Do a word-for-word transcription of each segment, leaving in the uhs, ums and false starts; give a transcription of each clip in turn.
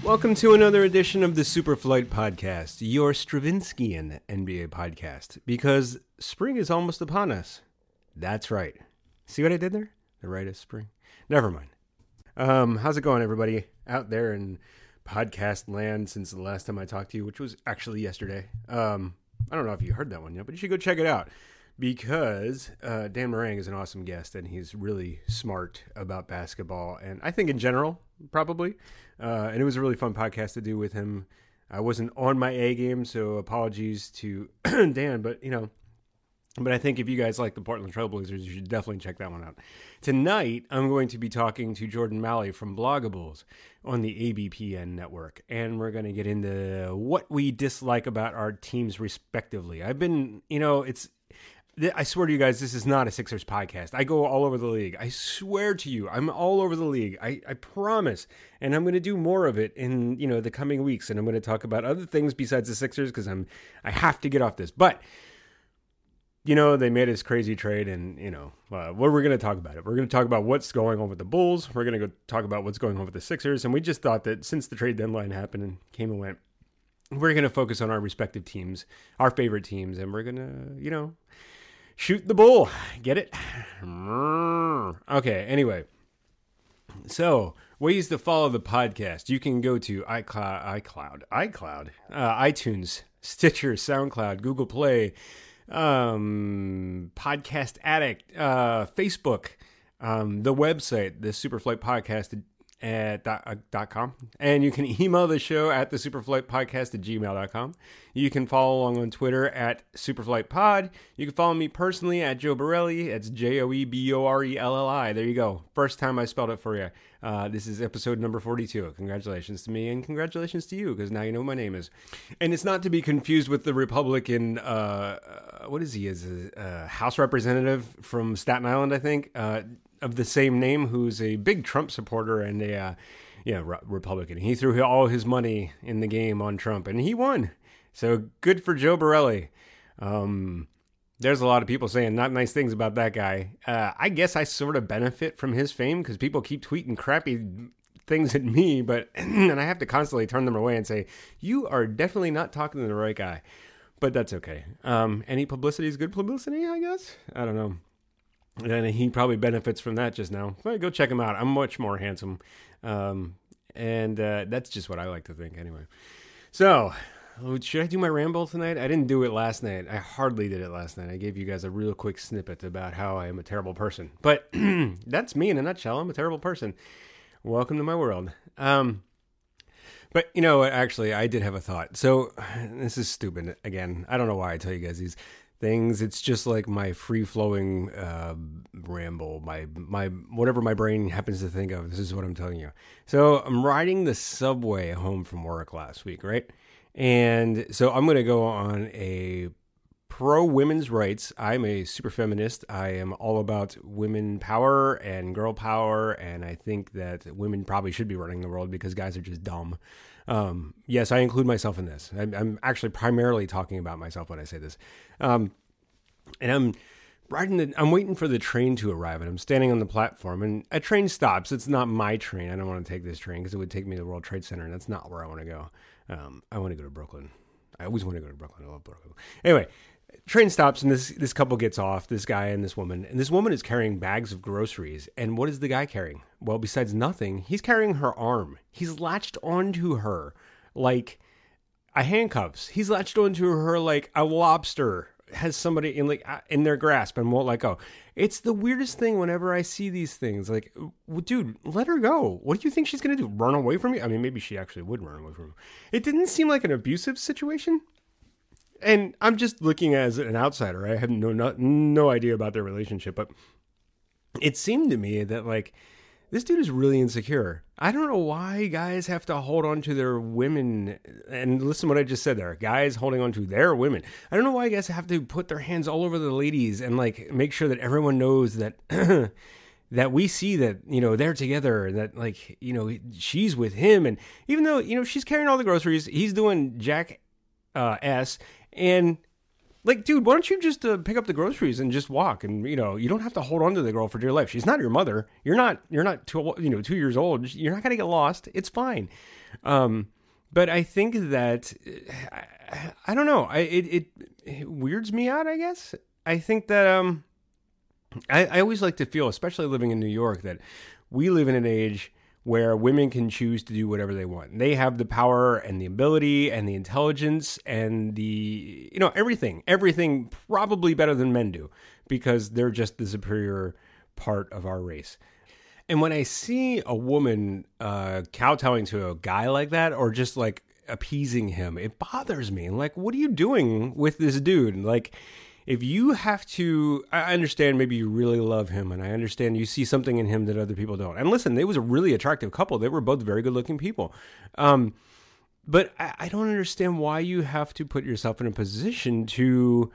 Welcome to another edition of the Superflight Podcast, your Stravinskian N B A podcast, because spring is almost upon us. That's right. See what I did there? The right of spring. Never mind. Um, how's it going, everybody out there in podcast land since the last time I talked to you, which was actually yesterday. Um, I don't know if you heard that one yet, but you should go check it out because uh, Dan Marang is an awesome guest, and he's really smart about basketball, and I think in general, probably. Uh, and it was a really fun podcast to do with him. I wasn't on my A game, so apologies to Dan, but you know, but I think if you guys like the Portland Trailblazers, you should definitely check that one out. Tonight, I'm going to be talking to Jordan Malley from Bloggables on the A B P N network, and we're going to get into what we dislike about our teams respectively. I've been, you know, it's, I swear to you guys, this is not a Sixers podcast. I go all over the league. I swear to you, I'm all over the league. I, I promise. And I'm going to do more of it in, you know, the coming weeks. And I'm going to talk about other things besides the Sixers because I'm, I have to get off this. But, you know, they made this crazy trade and, you know, uh, what we're going to talk about it. We're going to talk about what's going on with the Bulls. We're going to go talk about what's going on with the Sixers. And we just thought that since the trade deadline happened and came and went, we're going to focus on our respective teams, our favorite teams. And we're going to, you know, shoot the bull. Get it? Okay, anyway. So, ways to follow the podcast. You can go to iCloud, iCloud, iCloud, uh, iTunes, Stitcher, SoundCloud, Google Play, um, Podcast Addict, uh, Facebook, um, the website, the Superflight Podcast at dot, uh, dot com. And you can email the show at the Superflight Podcast at gmail dot com. You can follow along on Twitter at Superflight Pod. You can follow me personally at Joe Borelli. It's J O E B O R E L L I. There you go. First time I spelled it for you. Uh, this is episode number forty-two. Congratulations to me and congratulations to you because now you know what my name is. And it's not to be confused with the Republican, uh, uh, what is he, is a uh, House Representative from Staten Island, I think, uh, of the same name, who's a big Trump supporter and a uh, yeah re- Republican. He threw all his money in the game on Trump, and he won. So good for Joe Borelli. Um, there's a lot of people saying not nice things about that guy. Uh, I guess I sort of benefit from his fame because people keep tweeting crappy things at me, but and I have to constantly turn them away and say, you are definitely not talking to the right guy. But that's okay. Um, any publicity is good publicity, I guess. I don't know. And he probably benefits from that just now. Well, go check him out. I'm much more handsome. Um, and uh, that's just what I like to think anyway. So, should I do my ramble tonight? I didn't do it last night. I hardly did it last night. I gave you guys a real quick snippet about how I am a terrible person. But that's me in a nutshell. I'm a terrible person. Welcome to my world. Um, but, you know what? Actually, I did have a thought. So, this is stupid again. I don't know why I tell you guys these things. It's just like my free-flowing uh, ramble, my my whatever my brain happens to think of. This is what I'm telling you. So I'm riding the subway home from work last week, right? And so I'm going to go on a pro-women's rights. I'm a super feminist. I am all about women power and girl power, and I think that women probably should be running the world because guys are just dumb. Um, yes, I include myself in this. I'm, I'm actually primarily talking about myself when I say this. Um, and I'm riding the, I'm waiting for the train to arrive and I'm standing on the platform and a train stops. It's not my train. I don't want to take this train because it would take me to the World Trade Center and that's not where I want to go. Um, I want to go to Brooklyn. I always want to go to Brooklyn. I love Brooklyn. Anyway, train stops and this, this couple gets off, this guy and this woman, and this woman is carrying bags of groceries. And what is the guy carrying? Well, besides nothing, he's carrying her arm. He's latched onto her like a handcuffs. He's latched onto her like a lobster has somebody in like in their grasp and won't let go. It's the weirdest thing whenever I see these things. Like, dude, let her go. What do you think she's going to do? Run away from you? I mean, maybe she actually would run away from him. It didn't seem like an abusive situation. And I'm just looking as an outsider. I have no, no no idea about their relationship, but it seemed to me that like this dude is really insecure. I don't know why guys have to hold on to their women. And listen to what I just said there. Guys holding on to their women. I don't know why guys have to put their hands all over the ladies and like make sure that everyone knows that that we see that, you know, they're together, that like, you know, she's with him. And even though, you know, she's carrying all the groceries, he's doing Jack uh, S. And Like, dude, why don't you just uh, pick up the groceries and just walk? And, you know, you don't have to hold on to the girl for dear life. She's not your mother. You're not, you're not two, you know, two years old. You're not going to get lost. It's fine. Um, but I think that, I, I don't know. I, it, it, it weirds me out, I guess. I think that, um, I, I always like to feel, especially living in New York, that we live in an age where women can choose to do whatever they want. They have the power and the ability and the intelligence and the, you know, everything, everything probably better than men do because they're just the superior part of our race. And when I see a woman uh, kowtowing to a guy like that or just like appeasing him, it bothers me. Like, what are you doing with this dude? Like, if you have to, I understand maybe you really love him, and I understand you see something in him that other people don't. And listen, they was a really attractive couple. They were both very good-looking people. Um, but I, I don't understand why you have to put yourself in a position to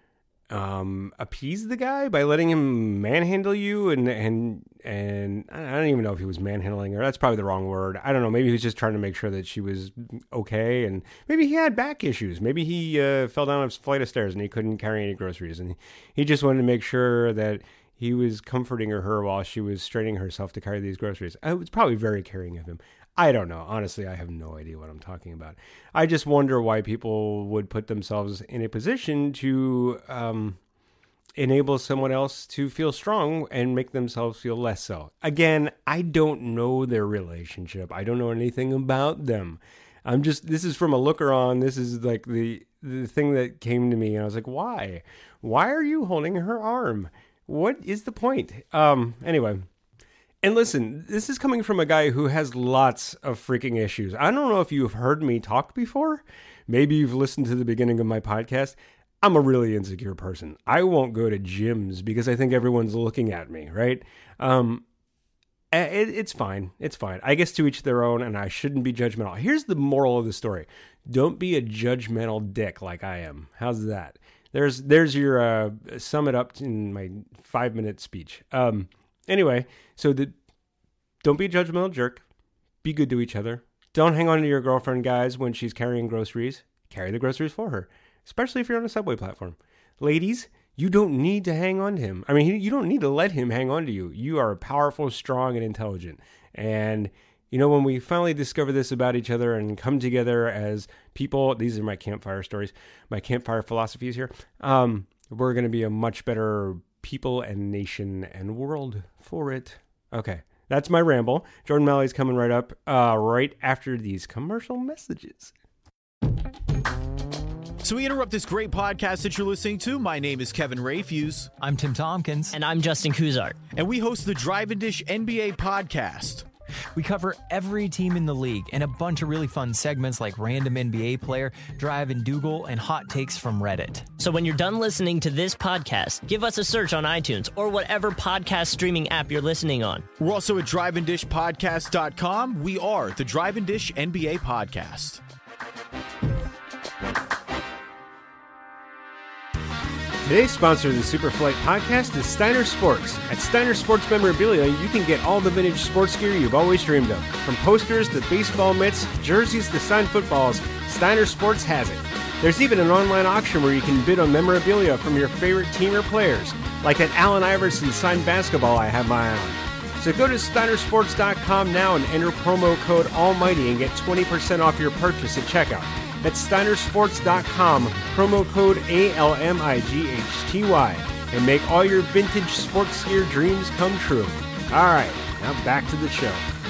um, appease the guy by letting him manhandle you. And, and, and I don't even know if he was manhandling her. That's probably the wrong word. I don't know. Maybe he was just trying to make sure that she was okay. And maybe he had back issues. Maybe he uh, fell down a flight of stairs and he couldn't carry any groceries. And he just wanted to make sure that he was comforting her while she was straining herself to carry these groceries. It was probably very caring of him. I don't know. Honestly, I have no idea what I'm talking about. I just wonder why people would put themselves in a position to um, enable someone else to feel strong and make themselves feel less so. Again, I don't know their relationship. I don't know anything about them. I'm just, this is from a looker on. This is like the, the thing that came to me. And I was like, why? Why are you holding her arm? What is the point? Um, anyway. And listen, this is coming from a guy who has lots of freaking issues. I don't know if you've heard me talk before. Maybe you've listened to the beginning of my podcast. I'm a really insecure person. I won't go to gyms because I think everyone's looking at me, right? Um, it, it's fine. It's fine. I guess to each their own, and I shouldn't be judgmental. Here's the moral of the story. Don't be a judgmental dick like I am. How's that? There's there's your uh, sum it up in my five-minute speech. Um, anyway, so the, don't be a judgmental jerk. Be good to each other. Don't hang on to your girlfriend, guys, when she's carrying groceries. Carry the groceries for her, especially if you're on a subway platform. Ladies, you don't need to hang on to him. I mean, you don't need to let him hang on to you. You are powerful, strong, and intelligent. And, you know, when we finally discover this about each other and come together as people, these are my campfire stories, my campfire philosophies here, um, we're going to be a much better people and nation and world for it. Okay, that's my ramble. Jordan Malley's coming right up, uh, right after these commercial messages. So we interrupt this great podcast that you're listening to. My name is Kevin Rayfuse. I'm Tim Tompkins. And I'm Justin Kuzart. And we host the Drive and Dish N B A podcast. We cover every team in the league and a bunch of really fun segments like Random N B A Player, Drive and Dougal, and Hot Takes from Reddit. So when you're done listening to this podcast, give us a search on iTunes or whatever podcast streaming app you're listening on. We're also at drive and dish podcast dot com. We are the Drive and Dish N B A podcast. Today's sponsor of the Superflight podcast is Steiner Sports. At Steiner Sports Memorabilia, you can get all the vintage sports gear you've always dreamed of. From posters to baseball mitts, jerseys to signed footballs, Steiner Sports has it. There's even an online auction where you can bid on memorabilia from your favorite team or players, like that Allen Iverson signed basketball I have my eye on. So go to steiner sports dot com now and enter promo code Almighty and get twenty percent off your purchase at checkout. That's steiner sports dot com, promo code A L M I G H T Y, and make all your vintage sports gear dreams come true. All right, now back to the show.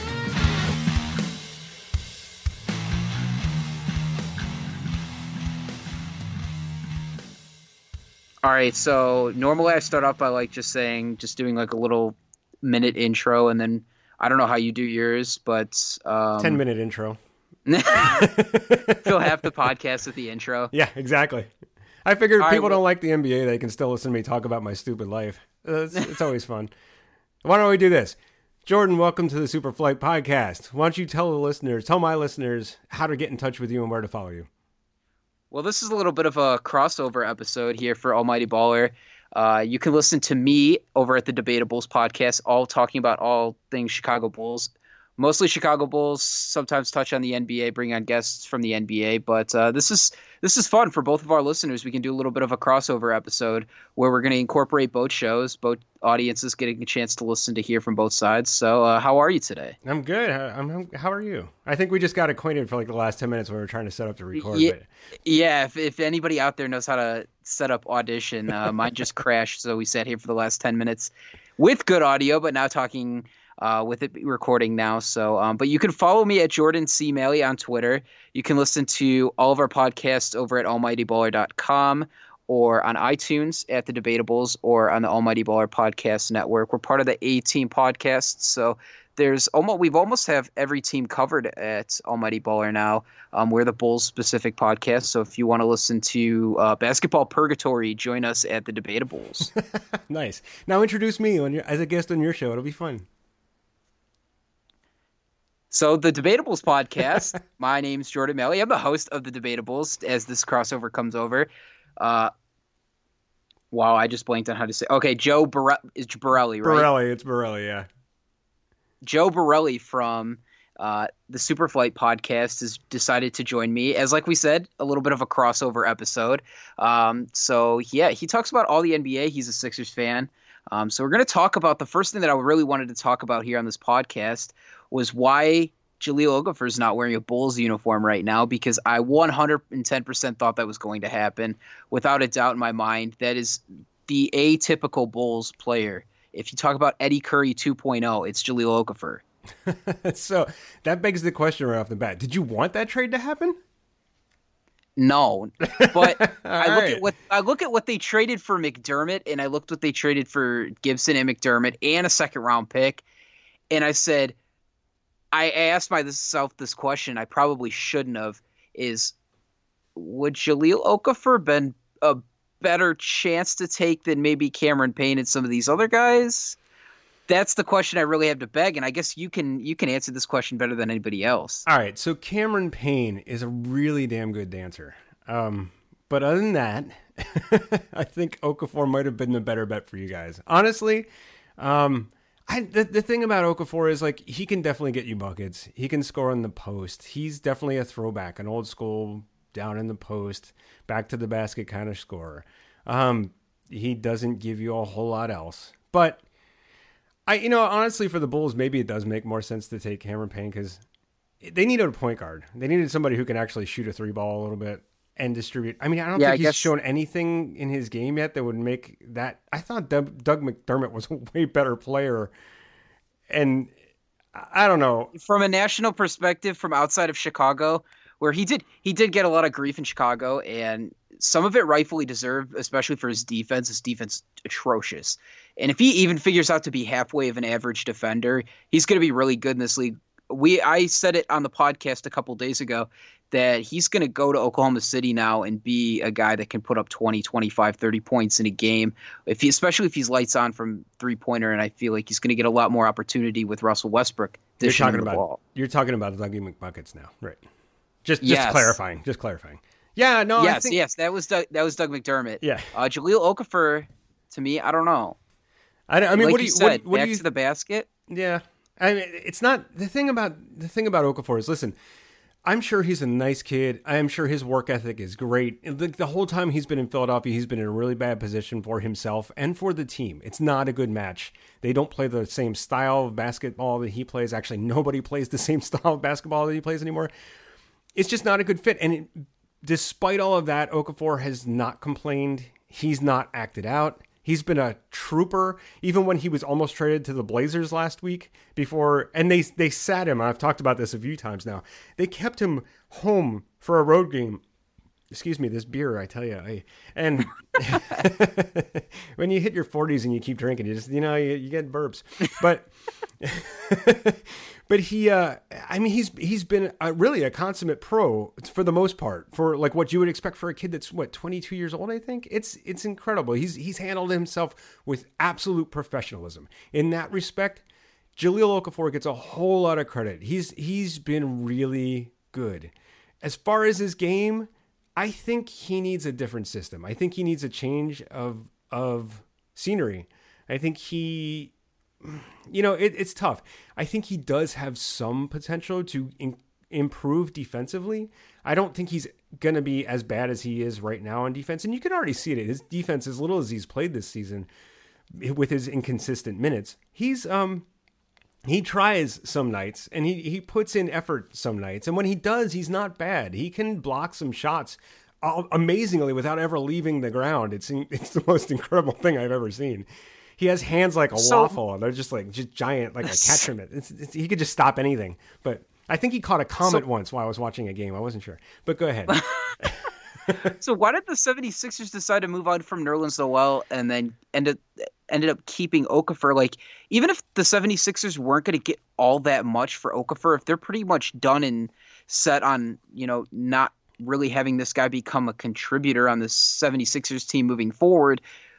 All right, so normally I start off by like just saying, just doing like a little minute intro, and then I don't know how you do yours, but um, ten minute intro. Fill half the podcast with the intro. Yeah, exactly. I figured All people right, well, don't like the N B A. They can still listen to me talk about my stupid life. Uh, It's, it's always fun. Why don't we do this? Jordan, welcome to the Superflight podcast. Why don't you tell the listeners, tell my listeners how to get in touch with you and where to follow you. Well, this is a little bit of a crossover episode here for Almighty Baller. Uh, you can listen to me over at the Debatables podcast, all talking about all things Chicago Bulls. mostly Chicago Bulls. Sometimes touch on the N B A, bring on guests from the N B A. But uh, this is this is fun for both of our listeners. We can do a little bit of a crossover episode where we're going to incorporate both shows, both audiences getting a chance to listen to hear from both sides. So, uh, how are you today? I'm good. I'm, how are you? I think we just got acquainted for like the last ten minutes when we were trying to set up to record. Yeah, but... yeah if, if anybody out there knows how to set up Audition, uh, mine just crashed. So we sat here for the last ten minutes with good audio, but now talking uh, with it recording now. So, um, but you can follow me at Jordan C. Malley on Twitter. You can listen to all of our podcasts over at almighty baller dot com or on iTunes at The Debatables or on the Almighty Baller Podcast Network. We're part of the A-Team podcast, so there's almost we've almost have every team covered at Almighty Baller now. Um, we're the Bulls specific podcast, so if you want to listen to uh, Basketball Purgatory, join us at The Debatables. Nice. Now introduce me on your, as a guest on your show. It'll be fun. So the Debatables podcast, my name's Jordan Malley. I'm the host of the Debatables as this crossover comes over. Uh, wow, I just blanked on how to say. Okay, Joe Bore- is Borelli, right? Borelli, it's Borelli, yeah. Joe Borelli from uh, the Superflight podcast has decided to join me as, like we said, a little bit of a crossover episode. Um, so yeah, he talks about all the N B A. He's a Sixers fan. Um, so we're going to talk about the first thing that I really wanted to talk about here on this podcast was why Jahlil Okafor is not wearing a Bulls uniform right now, because I one hundred ten percent thought that was going to happen. Without a doubt in my mind, that is the atypical Bulls player. If you talk about Eddie Curry two point oh, it's Jahlil Okafor. So that begs the question right off the bat. Did you want that trade to happen? No, but I look right. at what I look at what they traded for McDermott, and I looked what they traded for Gibson and McDermott and a second round pick, and I said, I asked myself this question. I probably shouldn't have. Is would Jahlil Okafor been a better chance to take than maybe Cameron Payne and some of these other guys? That's the question I really have to beg, and I guess you can you can answer this question better than anybody else. All right, so Cameron Payne is a really damn good dancer. Um, but other than that, I think Okafor might have been the better bet for you guys. Honestly, um, I the, the thing about Okafor is, like, he can definitely get you buckets. He can score in the post. He's definitely a throwback, an old school down in the post, back to the basket kind of scorer. Um, he doesn't give you a whole lot else. But, I, you know, honestly, for the Bulls, maybe it does make more sense to take Cameron Payne because they needed a point guard. They needed somebody who can actually shoot a three ball a little bit and distribute. I mean, I don't yeah, think I he's guess... shown anything in his game yet that would make that. I thought Doug, Doug McDermott was a way better player. And I don't know. From a national perspective, from outside of Chicago, where he did he did get a lot of grief in Chicago, and some of it rightfully deserved, especially for his defense. His defense atrocious. And if he even figures out to be halfway of an average defender, he's going to be really good in this league. We I said it on the podcast a couple days ago that he's going to go to Oklahoma City now and be a guy that can put up twenty, twenty-five, thirty points in a game, if he, especially if he's lights on from three-pointer, and I feel like he's going to get a lot more opportunity with Russell Westbrook. You're talking the about ball. You're talking about Dougie McBuckets now, right? Just just Yes. clarifying, just clarifying. Yeah, no, yes, I think, yes, that was Doug, that was Doug McDermott. Yeah. uh, Jahlil Okafor, to me, I don't know. I, I mean, like what do you you said, what, what back do you to the basket. Yeah, I mean, it's not the thing about the thing about Okafor is, listen, I'm sure he's a nice kid. I am sure his work ethic is great. The, the whole time he's been in Philadelphia, he's been in a really bad position for himself and for the team. It's not a good match. They don't play the same style of basketball that he plays. Actually, nobody plays the same style of basketball that he plays anymore. It's just not a good fit. And it, despite all of that, Okafor has not complained. He's not acted out. He's been a trooper, even when he was almost traded to the Blazers last week before, and they they sat him. I've talked about this a few times now. They kept him home for a road game. Excuse me, this beer, I tell you. I, and when you hit your forties and you keep drinking, you just, you know, you, you get burps. But but he, uh, I mean, he's he's been a, really a consummate pro for the most part, for like what you would expect for a kid that's what twenty-two years old. I think it's it's incredible. He's he's handled himself with absolute professionalism in that respect. Jahlil Okafor gets a whole lot of credit. He's he's been really good. As far as his game, I think he needs a different system. I think he needs a change of of scenery. I think he you know, it, it's tough. I think he does have some potential to in, improve defensively. I don't think he's going to be as bad as he is right now on defense. And you can already see it. His defense, as little as he's played this season with his inconsistent minutes, he's, um, he tries some nights and he, he puts in effort some nights. And when he does, he's not bad. He can block some shots amazingly without ever leaving the ground. It's, it's the most incredible thing I've ever seen. He has hands like a so, waffle, and they're just like just giant, like a catcher mitt. It's, it's, he could just stop anything. But I think he caught a comet so, once while I was watching a game. I wasn't sure. But go ahead. So why did the 76ers decide to move on from Nerlens Noel and then ended, ended up keeping Okafor? Like, even if the 76ers weren't going to get all that much for Okafor, if they're pretty much done and set on, you know, not really having this guy become a contributor on the 76ers team moving forward,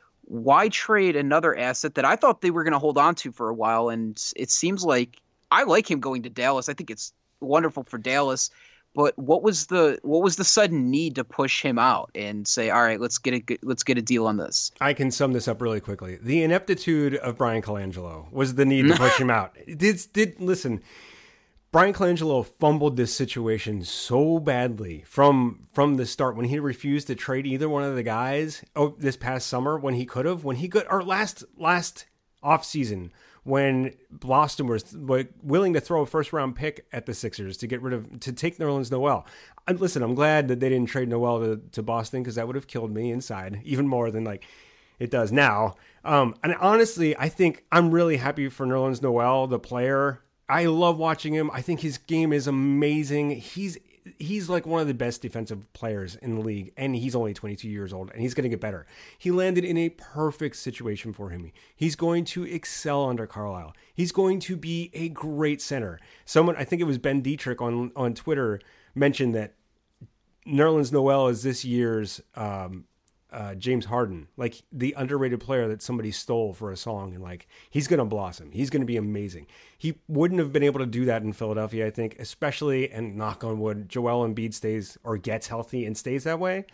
why trade another asset that I thought they were going to hold on to for a while? And it seems like I like him going to Dallas. I think it's wonderful for Dallas. But what was the what was the sudden need to push him out and say, all right, let's get a let's get a deal on this? I can sum this up really quickly. The ineptitude of Brian Colangelo was the need to push him out. Did did listen. Brian Colangelo fumbled this situation so badly from from the start when he refused to trade either one of the guys oh, this past summer when he could have, when he could, or last last offseason when Boston was willing to throw a first round pick at the Sixers to get rid of, to take Nerlens Noel. And listen, I'm glad that they didn't trade Noel to, to Boston because that would have killed me inside even more than like it does now. Um, and honestly, I think I'm really happy for Nerlens Noel, the player. I love watching him. I think his game is amazing. He's he's like one of the best defensive players in the league, and he's only twenty-two years old, and he's going to get better. He landed in a perfect situation for him. He's going to excel under Carlisle. He's going to be a great center. Someone, I think it was Ben Dietrich on, on Twitter, mentioned that Nerlens Noel is this year's um, Uh, James Harden, like the underrated player that somebody stole for a song, and like he's going to blossom. He's going to be amazing. He wouldn't have been able to do that in Philadelphia, I think, especially, and knock on wood, Joel Embiid stays or gets healthy and stays that way.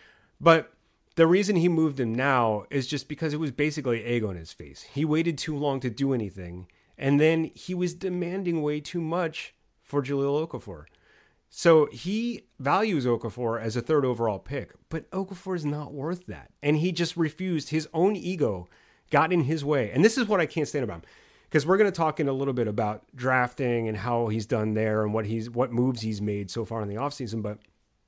But the reason he moved him now is just because it was basically egg on his face. He waited too long to do anything, and then he was demanding way too much for Jahlil Okafor. So he values Okafor as a third overall pick, but Okafor is not worth that. And he just refused. His own ego got in his way. And this is what I can't stand about him, because we're going to talk in a little bit about drafting and how he's done there and what he's what moves he's made so far in the offseason. But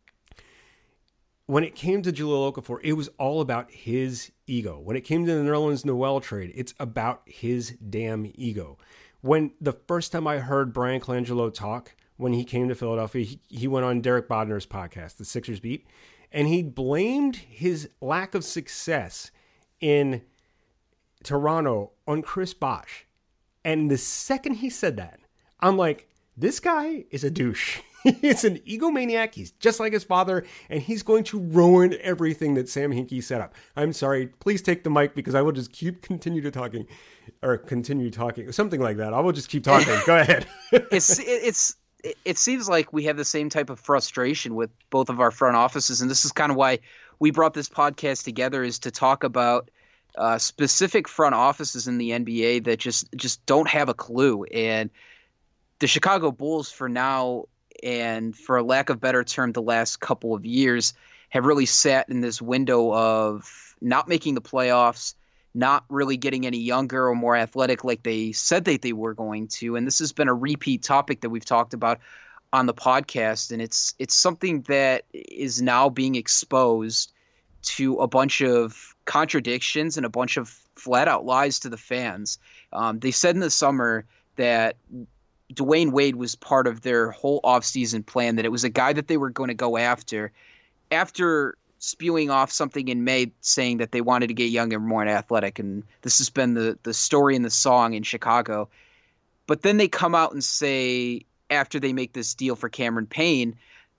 when it came to Jahlil Okafor, it was all about his ego. When it came to the Nerlens Noel trade, it's about his damn ego. When the first time I heard Brian Colangelo talk, when he came to Philadelphia, he, he went on Derek Bodner's podcast, The Sixers Beat, and he blamed his lack of success in Toronto on Chris Bosh. And the second he said that, I'm like, this guy is a douche. He's an egomaniac. He's just like his father, and he's going to ruin everything that Sam Hinkie set up. I'm sorry. Please take the mic because I will just keep continue to talking or continue talking, something like that. I will just keep talking. Go ahead. it's it's. It seems like we have the same type of frustration with both of our front offices, and this is kind of why we brought this podcast together, is to talk about uh, specific front offices in the N B A that just just don't have a clue. And the Chicago Bulls, for now, and for a lack of better term, the last couple of years, have really sat in this window of not making the playoffs, not really getting any younger or more athletic like they said that they were going to. And this has been a repeat topic that we've talked about on the podcast. And it's it's something that is now being exposed to a bunch of contradictions and a bunch of flat out lies to the fans. Um, they said in the summer that Dwayne Wade was part of their whole offseason plan, that it was a guy that they were going to go after. After spewing off something in May saying that they wanted to get younger, more athletic, and this has been the the story in the song in Chicago. But then they come out and say, after they make this deal for Cameron Payne,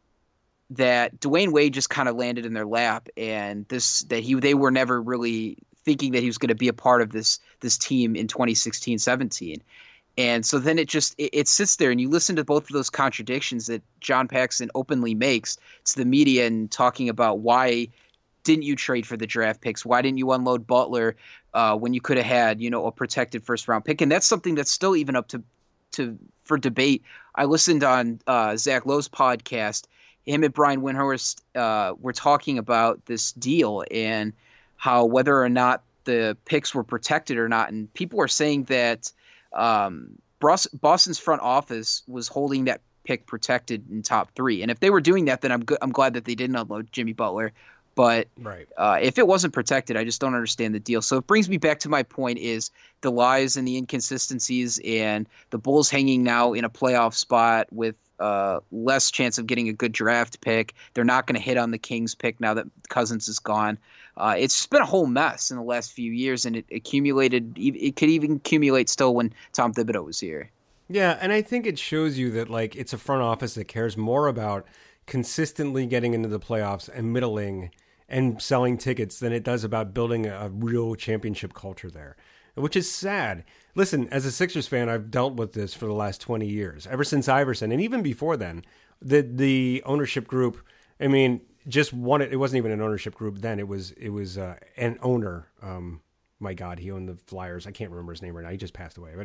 that Dwayne Wade just kind of landed in their lap, and this that he they were never really thinking that he was going to be a part of this this team in twenty sixteen seventeen. And so then it just it, it sits there, and you listen to both of those contradictions that John Paxson openly makes to the media, and talking about why didn't you trade for the draft picks? Why didn't you unload Butler uh, when you could have had, you know, a protected first round pick. And that's something that's still even up to, to for debate. I listened on uh, Zach Lowe's podcast. Him and Brian Windhorst uh, were talking about this deal and how whether or not the picks were protected or not. And people were saying that um, Boston's front office was holding that pick protected in top three. And if they were doing that, then I'm good. I'm glad that they didn't unload Jimmy Butler. But right. uh, if it wasn't protected, I just don't understand the deal. So it brings me back to my point is the lies and the inconsistencies and the Bulls hanging now in a playoff spot with uh, less chance of getting a good draft pick. They're not going to hit on the Kings pick now that Cousins is gone. Uh, it's just been a whole mess in the last few years, and it accumulated. It could even accumulate still when Tom Thibodeau was here. Yeah, and I think it shows you that like it's a front office that cares more about consistently getting into the playoffs and middling and selling tickets than it does about building a real championship culture there, which is sad. Listen, as a Sixers fan, I've dealt with this for the last twenty years, ever since Iverson, and even before then. The the ownership group, I mean, just wanted, it wasn't even an ownership group then. It was it was uh, an owner. Um, my God, he owned the Flyers. I can't remember his name right now. He just passed away, but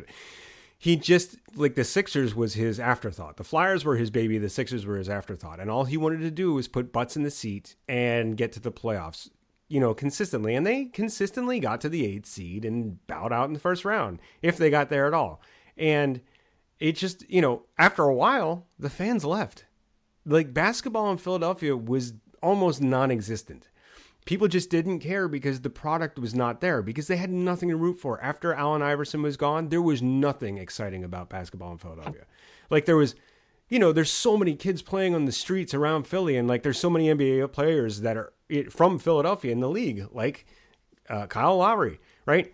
he just, like, the Sixers was his afterthought. The Flyers were his baby. The Sixers were his afterthought. And all he wanted to do was put butts in the seat and get to the playoffs, you know, consistently. And they consistently got to the eighth seed and bowed out in the first round, if they got there at all. And it just, you know, after a while, the fans left. Like, basketball in Philadelphia was almost non-existent. People just didn't care because the product was not there, because they had nothing to root for. After Allen Iverson was gone, there was nothing exciting about basketball in Philadelphia. Like, there was, you know, there's so many kids playing on the streets around Philly, and like there's so many N B A players that are from Philadelphia in the league, like uh, Kyle Lowry, right?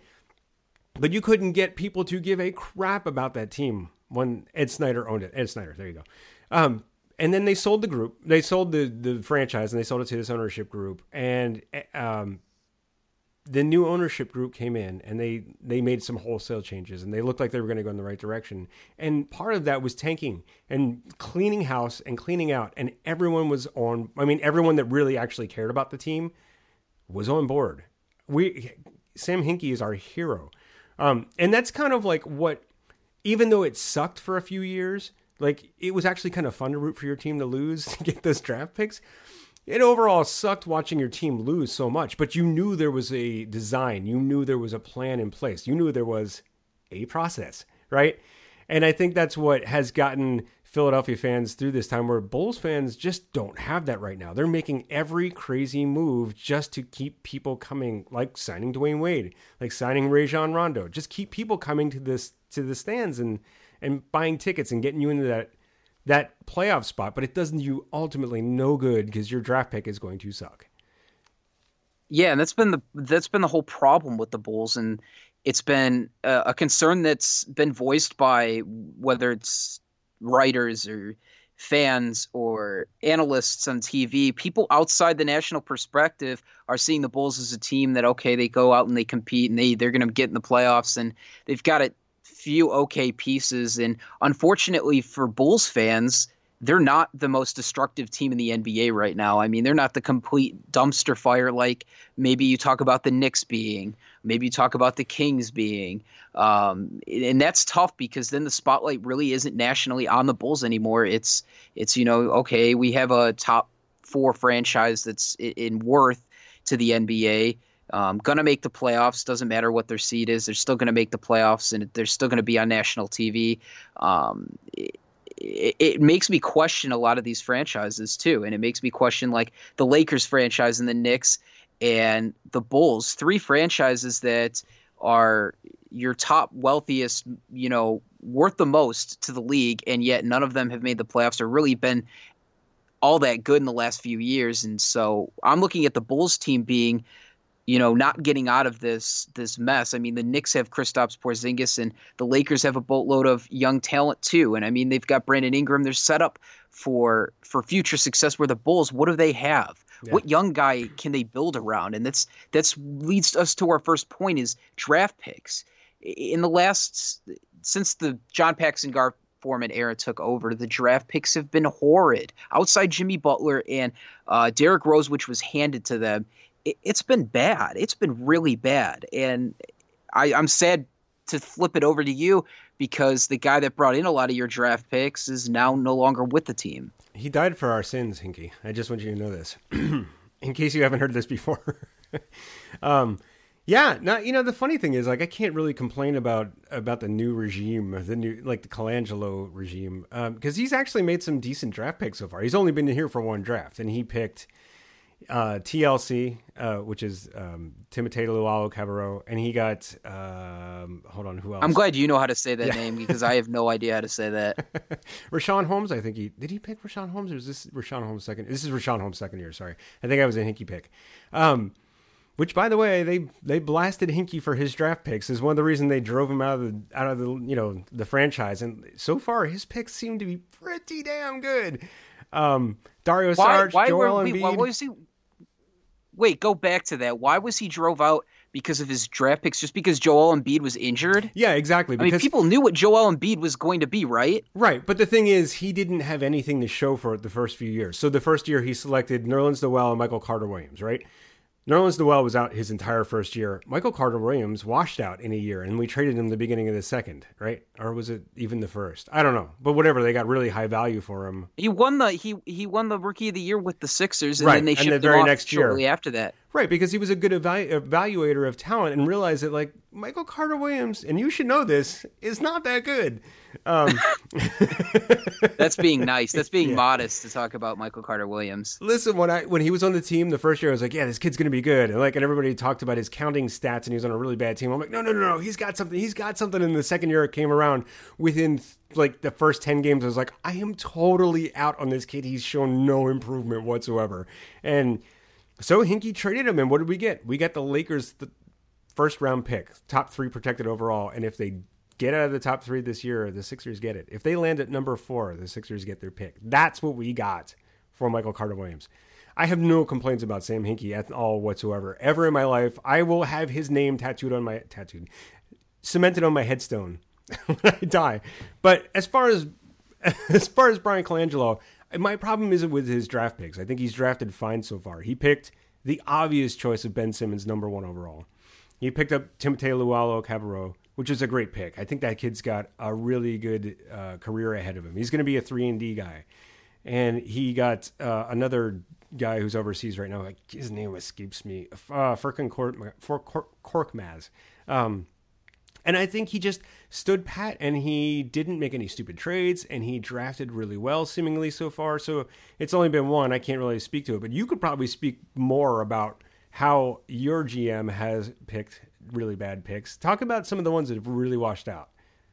But you couldn't get people to give a crap about that team when Ed Snyder owned it. Ed Snyder, there you go. Um, And then they sold the group. They sold the, the franchise, and they sold it to this ownership group. And um, the new ownership group came in, and they, they made some wholesale changes, and they looked like they were going to go in the right direction. And part of that was tanking and cleaning house and cleaning out. And everyone was on. I mean, everyone that really actually cared about the team was on board. We Sam Hinkie is our hero, um, and that's kind of like what. Even though it sucked for a few years. Like, it was actually kind of fun to root for your team to lose, to get those draft picks. It overall sucked watching your team lose so much, but you knew there was a design. You knew there was a plan in place. You knew there was a process, right? And I think that's what has gotten Philadelphia fans through this time, where Bulls fans just don't have that right now. They're making every crazy move just to keep people coming, like signing Dwayne Wade, like signing Rajon Rondo. Just keep people coming to this to the stands and and buying tickets and getting you into that that playoff spot, but it does you ultimately no good because your draft pick is going to suck. Yeah, and that's been the that's been the whole problem with the Bulls, and it's been a, a concern that's been voiced by whether it's writers or fans or analysts on T V. People outside the national perspective are seeing the Bulls as a team that, okay, they go out and they compete and they they're going to get in the playoffs, and they've got it. Few okay pieces, and unfortunately for Bulls fans, they're not the most destructive team in the N B A right now. I mean, they're not the complete dumpster fire like maybe you talk about the Knicks being, maybe you talk about the Kings being, um, and that's tough because then the spotlight really isn't nationally on the Bulls anymore. It's it's you know, okay, we have a top four franchise that's in worth to the N B A. Um, gonna make the playoffs. Doesn't matter what their seed is. They're still gonna make the playoffs, and they're still gonna be on national T V. Um, it, it, it makes me question a lot of these franchises too, and it makes me question like the Lakers franchise and the Knicks and the Bulls, three franchises that are your top wealthiest, you know, worth the most to the league, and yet none of them have made the playoffs or really been all that good in the last few years. And so I'm looking at the Bulls team being, you know, not getting out of this this mess. I mean, the Knicks have Kristaps Porzingis, and the Lakers have a boatload of young talent too. And I mean, they've got Brandon Ingram. They're set up for for future success. Where the Bulls, what do they have? Yeah. What young guy can they build around? And that's that's leads us to our first point: is draft picks. In the last since the John Paxson Gar Foreman era took over, the draft picks have been horrid. Outside Jimmy Butler and uh, Derrick Rose, which was handed to them. it, it's been bad. It's been really bad. And I, I'm sad to flip it over to you because the guy that brought in a lot of your draft picks is now no longer with the team. He died for our sins, Hinkie. I just want you to know this, in case you haven't heard this before. um, yeah, now, you know, the funny thing is, like, I can't really complain about about the new regime, the new, like, the Colangelo regime, because um, he's actually made some decent draft picks so far. He's only been here for one draft, and he picked uh, T L C, uh, which is um, Timothé Luwawu-Cabarrot, and he got, um, hold on, who else? I'm glad you know how to say that Yeah. name because I have no idea how to say that. Rashawn Holmes, I think he, did he pick Rashawn Holmes, or is this Rashawn Holmes' second? This is Rashawn Holmes' second year, sorry. I think I was a Hinkie pick. Um, Which, by the way, they they blasted Hinkie for his draft picks. Is one of the reasons they drove him out of the out of the you know the franchise. And so far, his picks seem to be pretty damn good. Um, Dario Saric, why Joel were, wait, Embiid. why was he? Wait, go back to that. Why was he drove out because of his draft picks? Just because Joel Embiid was injured? Yeah, exactly. I mean, Because, people knew what Joel Embiid was going to be, right? right, but the thing is, he didn't have anything to show for it the first few years. So the first year, he selected Nerlens Noel and Michael Carter Williams, right? Nerlens Noel was out his entire first year. Michael Carter Williams washed out in a year, and we traded him the beginning of the second, right? Or was it even the first? I don't know, but whatever. They got really high value for him. He won the he he won the Rookie of the Year with the Sixers, and Right, then they and shipped the him very off next year. shortly after that. Right, because he was a good evalu- evaluator of talent and realized that, like, Michael Carter Williams, and you should know this, is not that good. Um, That's being nice. That's being modest to talk about Michael Carter Williams. Listen, when I when he was on the team the first year, I was like, yeah, this kid's going to be good. And like, and everybody talked about his counting stats, and he was on a really bad team. I'm like, no, no, no, no, he's got something. He's got something. And the second year it came around, within like the first ten games, I was like, I am totally out on this kid. He's shown no improvement whatsoever. And so Hinkie traded him, and what did we get? We got the Lakers' the first round pick, top three protected overall. And if they get out of the top three this year, the Sixers get it. If they land at number four, the Sixers get their pick. That's what we got for Michael Carter Williams. I have no complaints about Sam Hinkie at all whatsoever. Ever in my life, I will have his name tattooed on my tattooed, cemented on my headstone when I die. But as far as as far as Brian Colangelo, my problem isn't with his draft picks. I think he's drafted fine so far. He picked the obvious choice of Ben Simmons, number one overall. He picked up Timothé Luwawu-Cabarrot, which is a great pick. I think that kid's got a really good uh, career ahead of him. He's going to be a three and D guy. And he got uh, another guy who's overseas right now. Like, his name escapes me. Uh, Furkan Korkmaz. Um, and I think he just stood pat, and he didn't make any stupid trades, and he drafted really well, seemingly so far. So it's only been one. I can't really speak to it. But you could probably speak more about how your G M has picked really bad picks. Talk about some of the ones that have really washed out.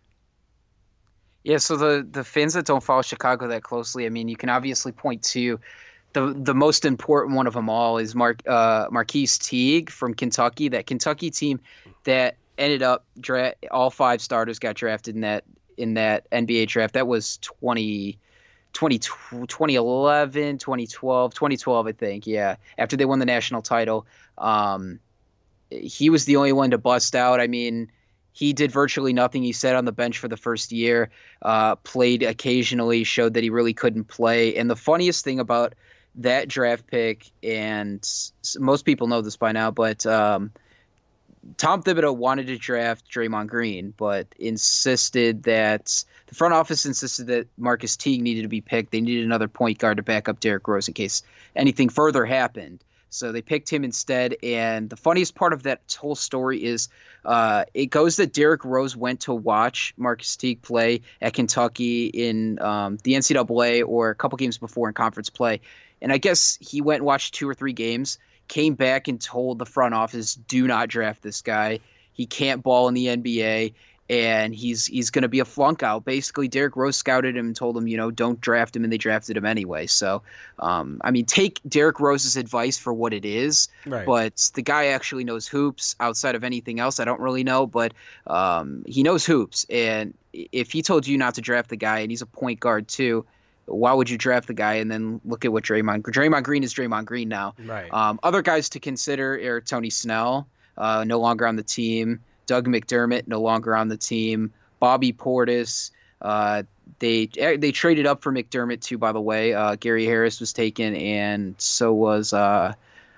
Yeah, so the the fans that don't follow Chicago that closely, I mean, you can obviously point to the the most important one of them all is Mark uh, Marquise Teague from Kentucky. That Kentucky team that ended up dra- all five starters got drafted in that in that N B A draft. That was twenty, twenty, twenty eleven, twenty twelve, twenty twelve, I think. Yeah, after they won the national title, um, he was the only one to bust out. I mean, he did virtually nothing. He sat on the bench for the first year, uh, played occasionally, showed that he really couldn't play. And the funniest thing about that draft pick, and most people know this by now, but um, Tom Thibodeau wanted to draft Draymond Green, but insisted that the front office insisted that Marcus Teague needed to be picked. They needed another point guard to back up Derrick Rose in case anything further happened. So they picked him instead. And the funniest part of that whole story is uh, it goes that Derrick Rose went to watch Marcus Teague play at Kentucky in um, the N C double A or a couple games before in conference play. And I guess he went and watched two or three games, came back and told the front office, do not draft this guy. He can't ball in the N B A, and he's he's going to be a flunk out. Basically, Derrick Rose scouted him and told him, you know, don't draft him, and they drafted him anyway. So, um, I mean, take Derrick Rose's advice for what it is, Right. but the guy actually knows hoops outside of anything else. I don't really know, but um, he knows hoops, and if he told you not to draft the guy, and he's a point guard too, why would you draft the guy? And then look at what Draymond Draymond Green is Draymond Green now. Right. Um, other guys to consider are Tony Snell, uh, no longer on the team. Doug McDermott, no longer on the team. Bobby Portis. Uh, they they traded up for McDermott too, by the way. Uh, Gary Harris was taken, and so was uh,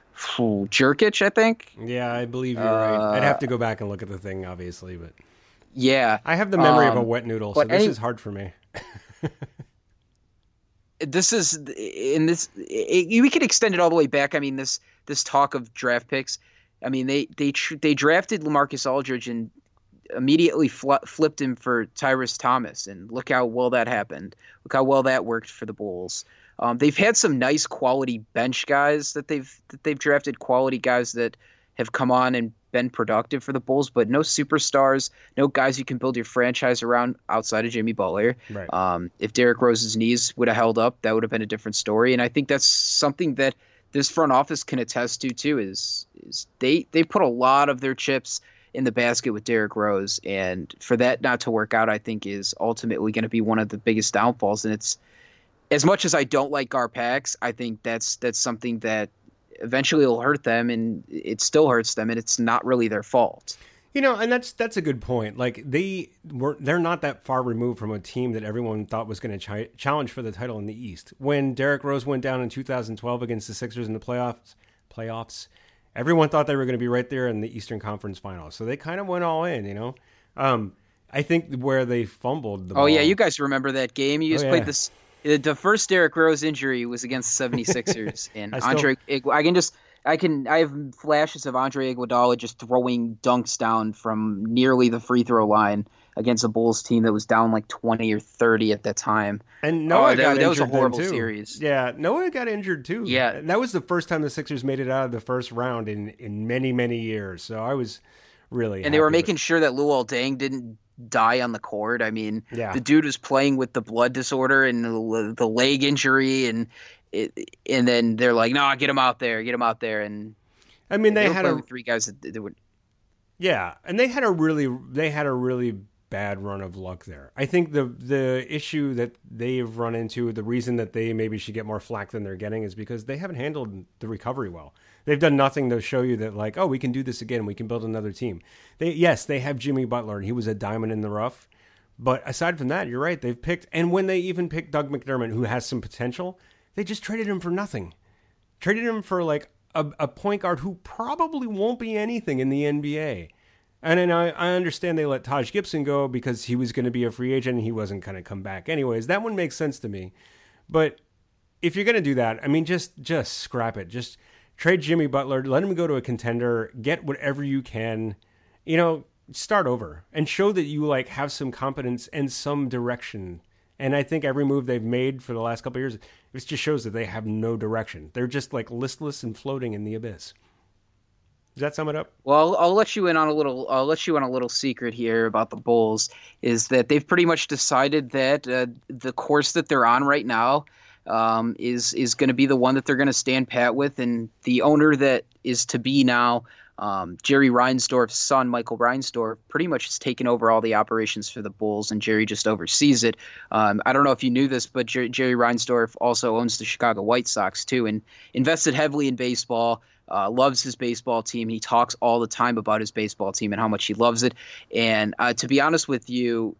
Jerkic, I think. Yeah, I believe you're uh, right. I'd have to go back and look at the thing, obviously, but yeah, I have the memory um, of a wet noodle, so this any, is hard for me. This is in this. It, we could extend it all the way back. I mean, this this talk of draft picks. I mean, they they they drafted LaMarcus Aldridge and immediately fl- flipped him for Tyrese Thomas, and look how well that happened. Look how well that worked for the Bulls. Um, they've had some nice quality bench guys that they've that they've drafted, quality guys that have come on and been productive for the Bulls, but no superstars, no guys you can build your franchise around outside of Jimmy Butler. Right. Um, if Derrick Rose's knees would have held up, that would have been a different story. And I think that's something that this front office can attest to too. Is is they they put a lot of their chips in the basket with Derrick Rose, and for that not to work out, I think is ultimately going to be one of the biggest downfalls. And it's, as much as I don't like Garpax, I think that's that's something that eventually will hurt them, and it still hurts them, and it's not really their fault. You know, and that's that's a good point. Like they were, they're not that far removed from a team that everyone thought was going to ch- challenge for the title in the East. When Derrick Rose went down in two thousand twelve against the Sixers in the playoffs, playoffs, everyone thought they were going to be right there in the Eastern Conference Finals. So they kind of went all in. You know, um, I think where they fumbled the oh ball. yeah, you guys remember that game? You just oh, yeah. played this. The first Derrick Rose injury was against the seventy-sixers, and I Andre. Still... I can just, I can, I have flashes of Andre Iguodala just throwing dunks down from nearly the free throw line against a Bulls team that was down like twenty or thirty at that time. And Noah oh, got that, injured that was a horrible then too. series. Yeah, Noah got injured too. Yeah, and that was the first time the Sixers made it out of the first round in in many many years. So I was really, and they were making sure that Luol Deng didn't die on the court. I mean, yeah. the dude was playing with the blood disorder and the, the leg injury, and it, and then they're like, "No, get him out there, get him out there." And I mean, they, they had a, three guys that, that would, yeah, and they had a really they had a really bad run of luck there. I think the the issue that they've run into, the reason that they maybe should get more flack than they're getting, is because they haven't handled the recovery well. They've done nothing to show you that, like, oh, we can do this again. We can build another team. They yes, they have Jimmy Butler, and he was a diamond in the rough. But aside from that, you're right. They've picked, and when they even picked Doug McDermott, who has some potential, they just traded him for nothing. Traded him for like a, a point guard who probably won't be anything in the N B A. And then I, I understand they let Taj Gibson go because he was going to be a free agent and he wasn't going to come back anyways. That one makes sense to me. But if you're going to do that, I mean, just just scrap it. Just trade Jimmy Butler, let him go to a contender, get whatever you can, you know, start over and show that you like have some competence and some direction. And I think every move they've made for the last couple of years, it just shows that they have no direction. They're just like listless and floating in the abyss. Does that sum it up? Well, I'll let you in on a little. I'll let you in on a little secret here about the Bulls. Is that they've pretty much decided that uh, the course that they're on right now um, is is going to be the one that they're going to stand pat with, and the owner that is to be now, um, Jerry Reinsdorf's son, Michael Reinsdorf, pretty much has taken over all the operations for the Bulls, and Jerry just oversees it. Um, I don't know if you knew this, but Jer- Jerry Reinsdorf also owns the Chicago White Sox too, and invested heavily in baseball. Uh, loves his baseball team. He talks all the time about his baseball team and how much he loves it. And uh, to be honest with you,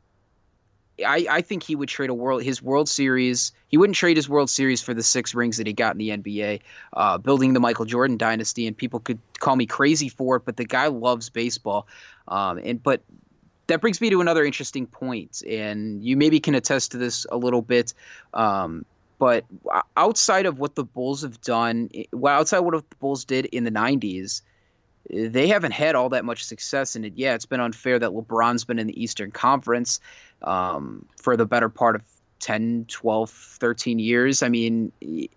I, I think he would trade a world his World Series. He wouldn't trade his World Series for the six rings that he got in the N B A, uh, building the Michael Jordan dynasty. And people could call me crazy for it, but the guy loves baseball. Um, and but that brings me to another interesting point, and you maybe can attest to this a little bit. Um, But outside of what the Bulls have done, well, outside of what the Bulls did in the nineties, they haven't had all that much success in it. Yeah, it's been unfair that LeBron's been in the Eastern Conference um, for the better part of ten, twelve, thirteen years. I mean,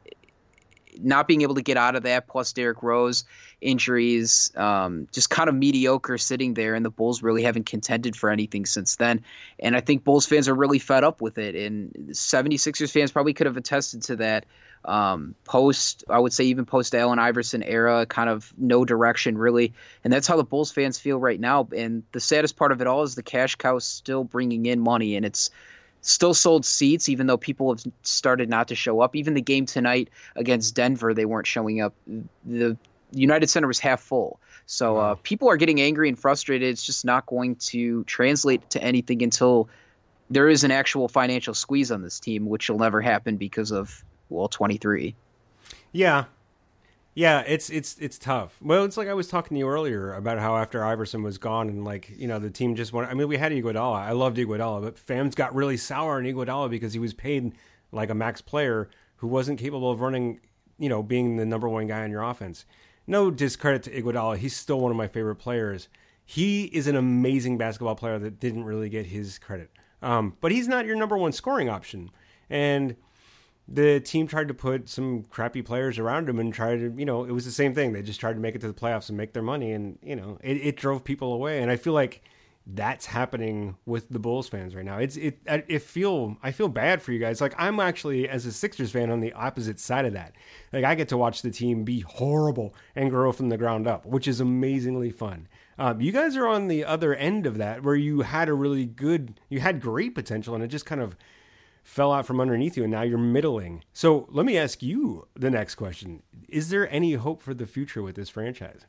not being able to get out of that, plus Derrick Rose injuries, um, just kind of mediocre sitting there, and the Bulls really haven't contended for anything since then. And I think Bulls fans are really fed up with it, and seventy-sixers fans probably could have attested to that um, post, I would say even post Allen Iverson era, kind of no direction really. And that's how the Bulls fans feel right now. And the saddest part of it all is the cash cow is still bringing in money, and it's still sold seats, even though people have started not to show up. Even the game tonight against Denver, they weren't showing up. The United Center was half full. So uh, people are getting angry and frustrated. It's just not going to translate to anything until there is an actual financial squeeze on this team, which will never happen because of, well, twenty-three. Yeah. Yeah, it's it's it's tough. Well, it's like I was talking to you earlier about how after Iverson was gone and like, you know, the team just wanted, I mean, we had Iguodala. I loved Iguodala, but fans got really sour on Iguodala because he was paid like a max player who wasn't capable of running, you know, being the number one guy on your offense. No discredit to Iguodala. He's still one of my favorite players. He is an amazing basketball player that didn't really get his credit. Um, but he's not your number one scoring option. And the team tried to put some crappy players around him and tried to, you know, it was the same thing. They just tried to make it to the playoffs and make their money. And, you know, it, it drove people away. And I feel like that's happening with the Bulls fans right now. It's, it, it feel, I feel bad for you guys. Like, I'm actually, as a Sixers fan, on the opposite side of that. Like, I get to watch the team be horrible and grow from the ground up, which is amazingly fun. Um, you guys are on the other end of that, where you had a really good, you had great potential and it just kind of fell out from underneath you, and now you're middling. So let me ask you the next question. Is there any hope for the future with this franchise?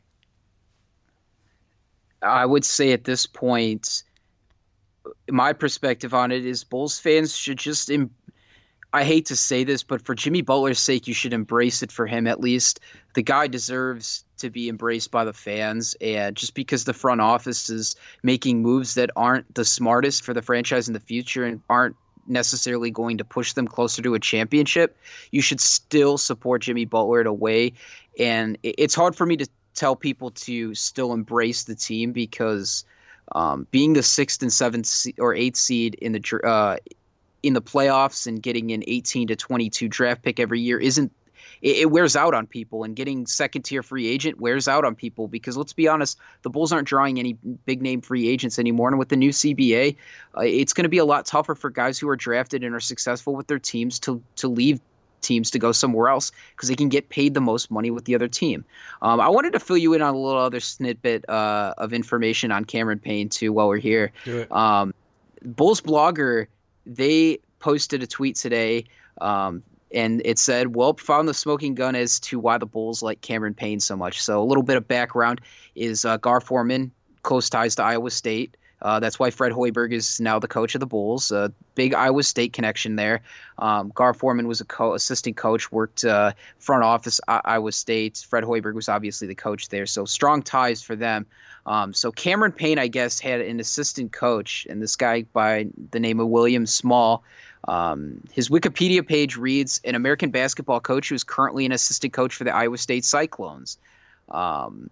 I would say at this point, my perspective on it is Bulls fans should just, em- I hate to say this, but for Jimmy Butler's sake, you should embrace it for him at least. The guy deserves to be embraced by the fans, and just because the front office is making moves that aren't the smartest for the franchise in the future and aren't necessarily going to push them closer to a championship, you should still support Jimmy Butler in a way. And it's hard for me to tell people to still embrace the team because um, being the sixth and seventh se- or eighth seed in the uh, in the playoffs and getting an eighteen to twenty-two draft pick every year isn't, it, it wears out on people, and getting second tier free agent wears out on people because, let's be honest, the Bulls aren't drawing any big name free agents anymore. And with the new C B A, uh, it's going to be a lot tougher for guys who are drafted and are successful with their teams to to leave teams to go somewhere else because they can get paid the most money with the other team. Um, I wanted to fill you in on a little other snippet uh, of information on Cameron Payne too while we're here. Do it. Um, Bulls blogger, they posted a tweet today. Um, And it said, Welp found the smoking gun as to why the Bulls like Cameron Payne so much. So a little bit of background is uh, Gar Forman, close ties to Iowa State. Uh, that's why Fred Hoiberg is now the coach of the Bulls. Uh, big Iowa State connection there. Um, Gar Forman was a co- assistant coach, worked uh, front office at Iowa State. Fred Hoiberg was obviously the coach there. So strong ties for them. Um, so Cameron Payne, I guess, had an assistant coach, and this guy by the name of William Small. Um, his Wikipedia page reads, an American basketball coach who is currently an assistant coach for the Iowa State Cyclones. Um,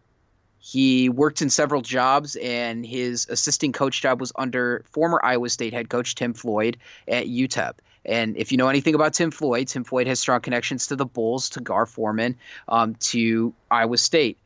he worked in several jobs, and his assistant coach job was under former Iowa State head coach Tim Floyd at U T E P. And if you know anything about Tim Floyd, Tim Floyd has strong connections to the Bulls, to Gar Forman, um, to Iowa State.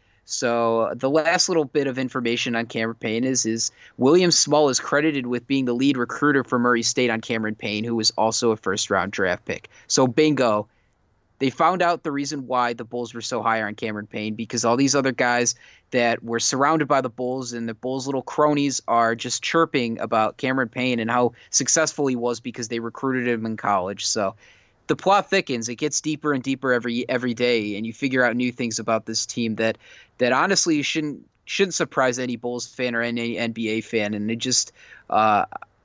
So the last little bit of information on Cameron Payne is, is William Small is credited with being the lead recruiter for Murray State on Cameron Payne, who was also a first-round draft pick. So bingo. They found out the reason why the Bulls were so high on Cameron Payne, because all these other guys that were surrounded by the Bulls and the Bulls' little cronies are just chirping about Cameron Payne and how successful he was because they recruited him in college. So the plot thickens. It gets deeper and deeper every every day, and you figure out new things about this team that that honestly you shouldn't shouldn't surprise any Bulls fan or any N B A fan. And it just uh,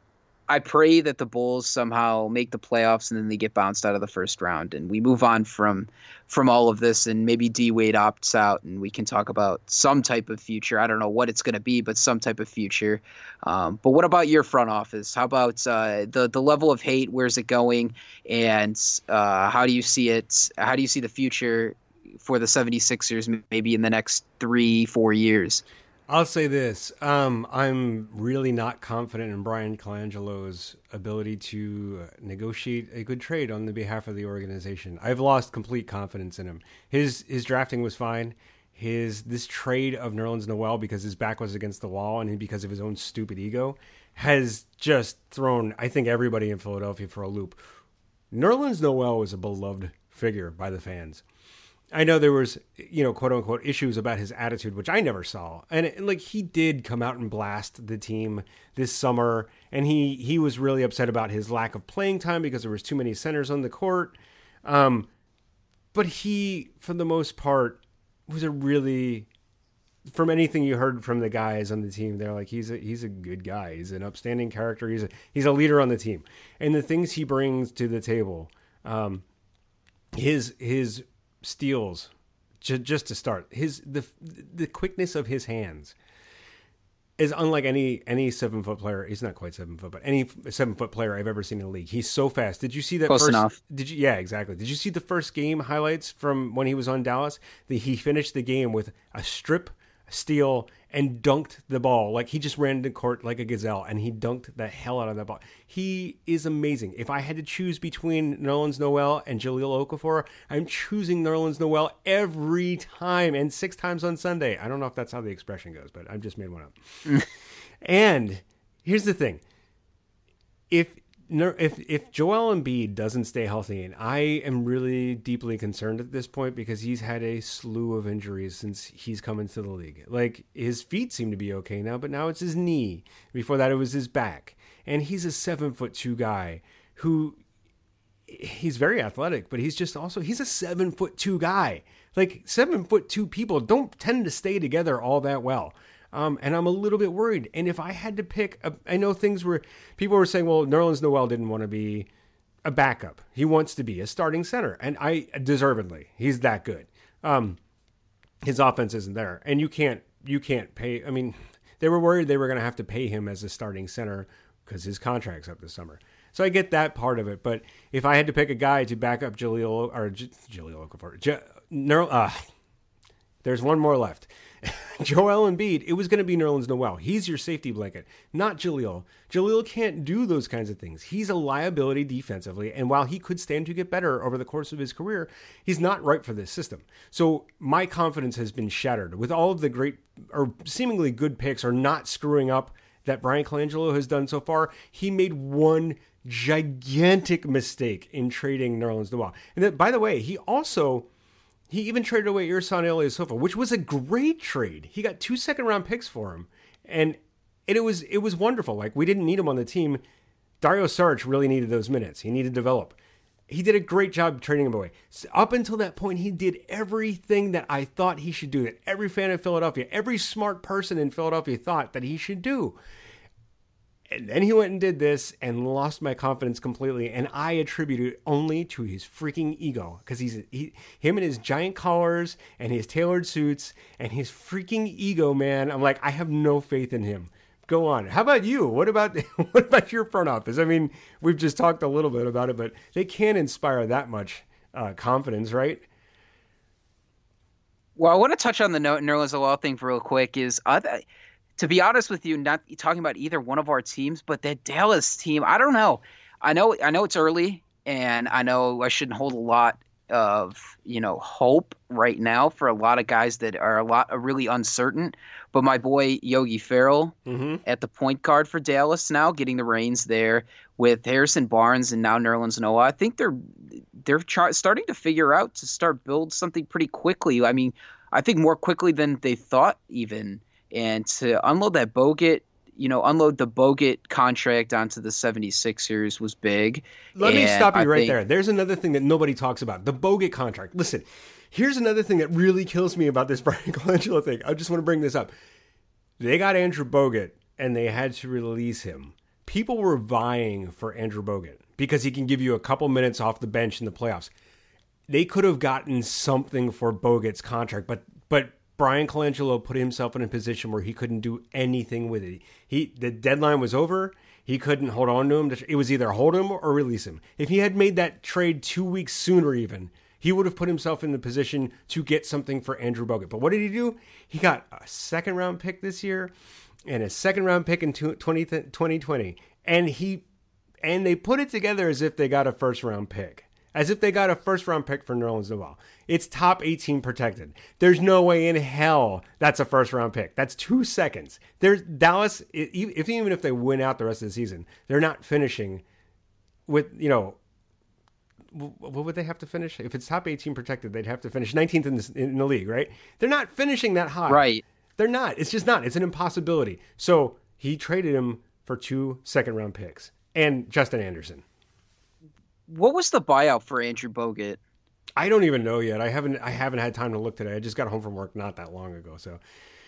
I pray that the Bulls somehow make the playoffs and then they get bounced out of the first round, and we move on from from all of this, and maybe D Wade opts out and we can talk about some type of future. I don't know what it's going to be, but some type of future. Um, but what about your front office? How about uh, the the level of hate? Where's it going? And uh, how do you see it? How do you see the future for the seventy-sixers maybe in the next three, four years? I'll say this. Um, I'm really not confident in Brian Colangelo's ability to negotiate a good trade on the behalf of the organization. I've lost complete confidence in him. His his drafting was fine. His this trade of Nerlens Noel, because his back was against the wall and because of his own stupid ego, has just thrown, I think, everybody in Philadelphia for a loop. Nerlens Noel was a beloved figure by the fans. I know there was, you know, quote unquote issues about his attitude, which I never saw. And it, like, he did come out and blast the team this summer. And he, he was really upset about his lack of playing time because there was too many centers on the court. Um, but he, for the most part, was a really, from anything you heard from the guys on the team, they're like, he's a, he's a good guy. He's an upstanding character. He's a, he's a leader on the team. And the things he brings to the table, um, his, his, steals j- just to start, his the the quickness of his hands is unlike any any seven foot player. He's not quite seven foot, but any seven foot player I've ever seen in the league. He's so fast. Did you see that? Close first, enough. Did you? Yeah, exactly. Did you see the first game highlights from when he was on Dallas? The, he finished the game with a strip, a steal, and dunked the ball. Like he just ran into court like a gazelle, and he dunked the hell out of that ball. He is amazing. If I had to choose between Nerlens Noel and Jahlil Okafor, I'm choosing Nerlens Noel every time, and six times on Sunday. I don't know if that's how the expression goes, but I've just made one up. And here's the thing. If if if Joel Embiid doesn't stay healthy, and I am really deeply concerned at this point because he's had a slew of injuries since he's come into the league. Like his feet seem to be okay now, but now it's his knee. Before that, it was his back. And he's a seven foot two guy who he's very athletic, but he's just also he's a seven foot two guy. Like seven foot two people don't tend to stay together all that well. Um, and I'm a little bit worried. And if I had to pick, a, I know things were, people were saying, well, Nerlens Noel didn't want to be a backup. He wants to be a starting center. And I, deservedly, he's that good. Um, his offense isn't there. And you can't, you can't pay, I mean, they were worried they were going to have to pay him as a starting center because his contract's up this summer. So I get that part of it. But if I had to pick a guy to back up Jahlil, or J- Jahlil Okafor, J- Nerl, uh, there's one more left. Joel Embiid, it was going to be Nerlens Noel. He's your safety blanket, not Jahlil. Jahlil can't do those kinds of things. He's a liability defensively, and while he could stand to get better over the course of his career, he's not right for this system. So my confidence has been shattered with all of the great or seemingly good picks or not screwing up that Brian Colangelo has done so far. He made one gigantic mistake in trading Nerlens Noel. And then, by the way, he also... He even traded away Ersan Ilyasova, which was a great trade. He got two second round picks for him. And, and it was it was wonderful. Like, we didn't need him on the team. Dario Saric really needed those minutes. He needed to develop. He did a great job trading him away. So up until that point, he did everything that I thought he should do, that every fan of Philadelphia, every smart person in Philadelphia thought that he should do. And then he went and did this and lost my confidence completely. And I attribute it only to his freaking ego. Because he's he, him and his giant collars and his tailored suits and his freaking ego, man. I'm like, I have no faith in him. Go on. How about you? What about what about your front office? I mean, we've just talked a little bit about it, but they can't inspire that much uh, confidence, right? Well, I want to touch on the Nerlens Noel thing real quick. Is uh, to be honest with you, not talking about either one of our teams, but that Dallas team, I don't know. I know I know it's early, and I know I shouldn't hold a lot of, you know, hope right now for a lot of guys that are a lot are really uncertain. But my boy Yogi Ferrell mm-hmm. at the point guard for Dallas now, getting the reins there with Harrison Barnes and now Nerlens Noel. I think they're they're try, starting to figure out to start build something pretty quickly. I mean, I think more quickly than they thought even. And to unload that Bogut, you know, unload the Bogut contract onto the seventy-sixers was big. Let and me stop you I right think, there. There's another thing that nobody talks about. The Bogut contract. Listen, here's another thing that really kills me about this Brian Colangelo thing. I just want to bring this up. They got Andrew Bogut, and they had to release him. People were vying for Andrew Bogut because he can give you a couple minutes off the bench in the playoffs. They could have gotten something for Bogut's contract, but but Brian Colangelo put himself in a position where he couldn't do anything with it. He the deadline was over. He couldn't hold on to him. It was either hold him or release him. If he had made that trade two weeks sooner even, he would have put himself in the position to get something for Andrew Bogut. But what did he do? He got a second round pick this year and a second round pick in twenty twenty. And he and they put it together as if they got a first round pick. As if they got a first round pick for Nerlens Noel. It's top eighteen protected. There's no way in hell that's a first round pick. That's two seconds. There's Dallas, if even if they win out the rest of the season, they're not finishing with, you know, what would they have to finish? If it's top eighteen protected, they'd have to finish nineteenth in the, in the league, right? They're not finishing that high. Right. They're not. It's just not. It's an impossibility. So he traded him for two second round picks and Justin Anderson. What was the buyout for Andrew Bogut? I don't even know yet. I haven't I haven't had time to look today. I just got home from work not that long ago. So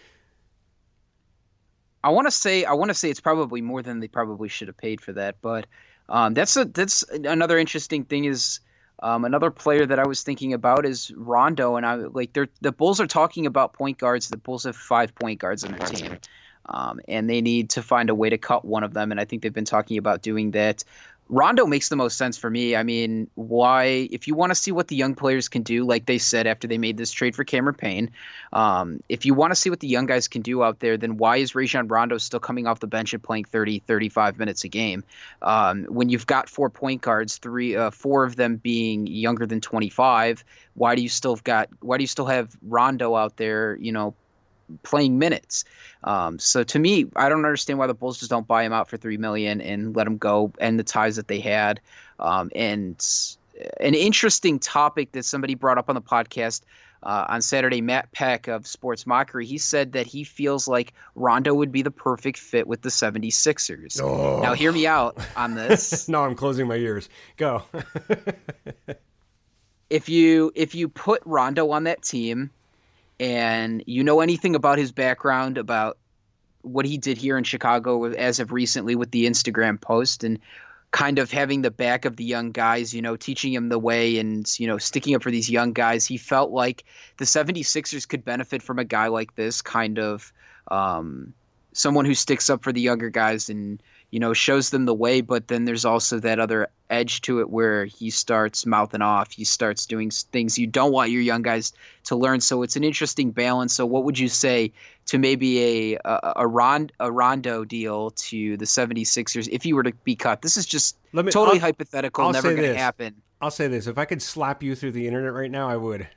I want to say I want to say it's probably more than they probably should have paid for that. But um, that's a that's another interesting thing is Um, another player that I was thinking about is Rondo, and I like they're the Bulls are talking about point guards. The Bulls have five point guards on their team, um, and they need to find a way to cut one of them. And I think they've been talking about doing that. Rondo makes the most sense for me. I mean, why? If you want to see what the young players can do, like they said after they made this trade for Cameron Payne, um, if you want to see what the young guys can do out there, then why is Rajon Rondo still coming off the bench and playing thirty, thirty-five minutes a game? Um, when you've got four point guards, three, uh, four of them being younger than twenty-five, why do you still have got? Why do you still have Rondo out there? You know, playing minutes. Um, so to me, I don't understand why the Bulls just don't buy him out for three million and let him go, end the ties that they had. Um, and an interesting topic that somebody brought up on the podcast uh, on Saturday, Matt Peck of Sports Mockery, he said that he feels like Rondo would be the perfect fit with the seventy-sixers. Oh. Now, hear me out on this. No, I'm closing my ears. Go. if you if you put Rondo on that team, and you know anything about his background, about what he did here in Chicago as of recently with the Instagram post, and kind of having the back of the young guys, you know, teaching him the way and, you know, sticking up for these young guys, he felt like the seventy-sixers could benefit from a guy like this, kind of um, someone who sticks up for the younger guys and, you know, shows them the way. But then there's also that other edge to it where he starts mouthing off. He starts doing things you don't want your young guys to learn. So it's an interesting balance. So what would you say to maybe a a, a, Rond, a Rondo deal to the seventy-sixers if he were to be cut? This is just me, totally I'll, hypothetical, I'll never going to happen. I'll say this. If I could slap you through the internet right now, I would.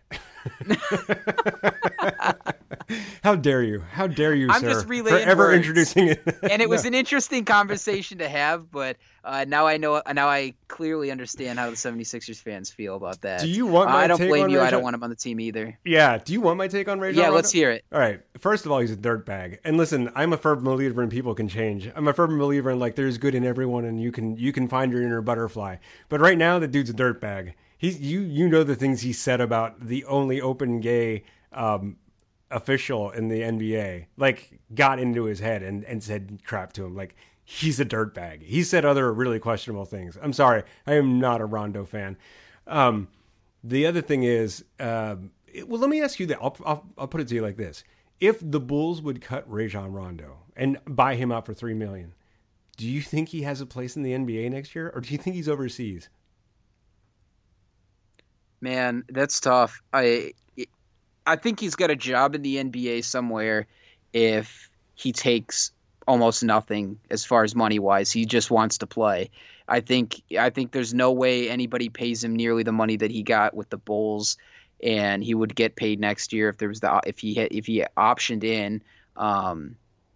How dare you? How dare you, I'm sir? just relaying Forever words. introducing it. And it was No. an interesting conversation to have, but uh, now I know. Now I clearly understand how the seventy-sixers fans feel about that. Do you want Uh, my I don't take blame on you. I Rajon? don't want him on the team either. Yeah. Do you want my take on Rajon Yeah, Rondo? let's hear it. All right. First of all, he's a dirtbag. And listen, I'm a firm believer in people can change. I'm a firm believer in like there's good in everyone, and you can you can find your inner butterfly. But right now, the dude's a dirtbag. He's you you know the things he said about the only open gay um, official in the N B A. Like got into his head and, and said crap to him. Like he's a dirtbag. He said other really questionable things. I'm sorry, I am not a Rondo fan. Um, the other thing is, um, it, well, let me ask you that. I'll, I'll I'll put it to you like this: if the Bulls would cut Rajon Rondo and buy him out for three million, do you think he has a place in the N B A next year, or do you think he's overseas? Man, that's tough. I I think he's got a job in the N B A somewhere if he takes almost nothing as far as money wise. He just wants to play. I think I think there's no way anybody pays him nearly the money that he got with the Bulls, and he would get paid next year if there was the if he had, if he optioned in. Um,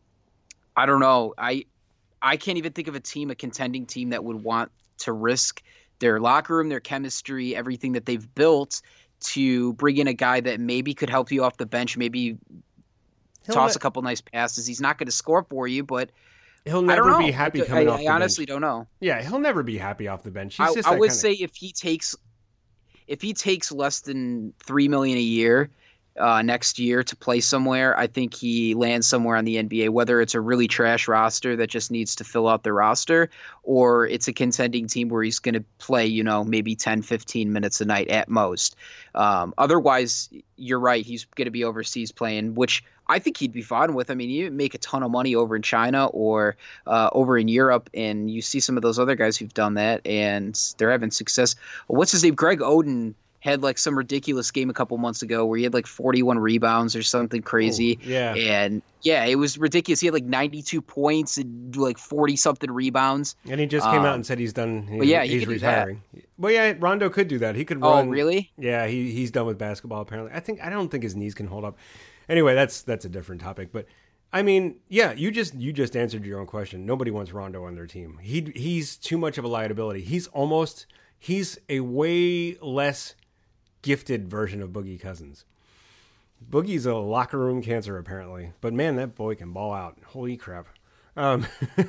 I don't know. I I can't even think of a team, a contending team, that would want to risk their locker room, their chemistry, everything that they've built to bring in a guy that maybe could help you off the bench, maybe He'll toss ne- a couple nice passes. He's not going to score for you, but He'll I don't never know. be happy I, coming I, off the I honestly bench. don't know. Yeah, he'll never be happy off the bench. He's I, just I that would kinda... say if he takes if he takes less than three million a year uh, next year to play somewhere, I think he lands somewhere on the N B A, whether it's a really trash roster that just needs to fill out the roster, or it's a contending team where he's going to play, you know, maybe ten, fifteen minutes a night at most. Um, otherwise, you're right. He's going to be overseas playing, which I think he'd be fine with. I mean, you make a ton of money over in China or uh, over in Europe, and you see some of those other guys who've done that, and they're having success. What's his name? Greg Oden had like some ridiculous game a couple months ago where he had like forty-one rebounds or something crazy. Oh, yeah. And yeah, it was ridiculous. He had like ninety-two points and like forty something rebounds. And he just came um, out and said he's done. He, but yeah, he he's could do retiring. Well, yeah, Rondo could do that. He could Oh, run. really? Yeah, he he's done with basketball apparently. I think I don't think his knees can hold up. Anyway, that's that's a different topic. But I mean, yeah, you just you just answered your own question. Nobody wants Rondo on their team. He he's too much of a liability. He's almost he's a way less gifted version of Boogie Cousins. Boogie's a locker room cancer apparently, but man, that boy can ball out. Holy crap! Um,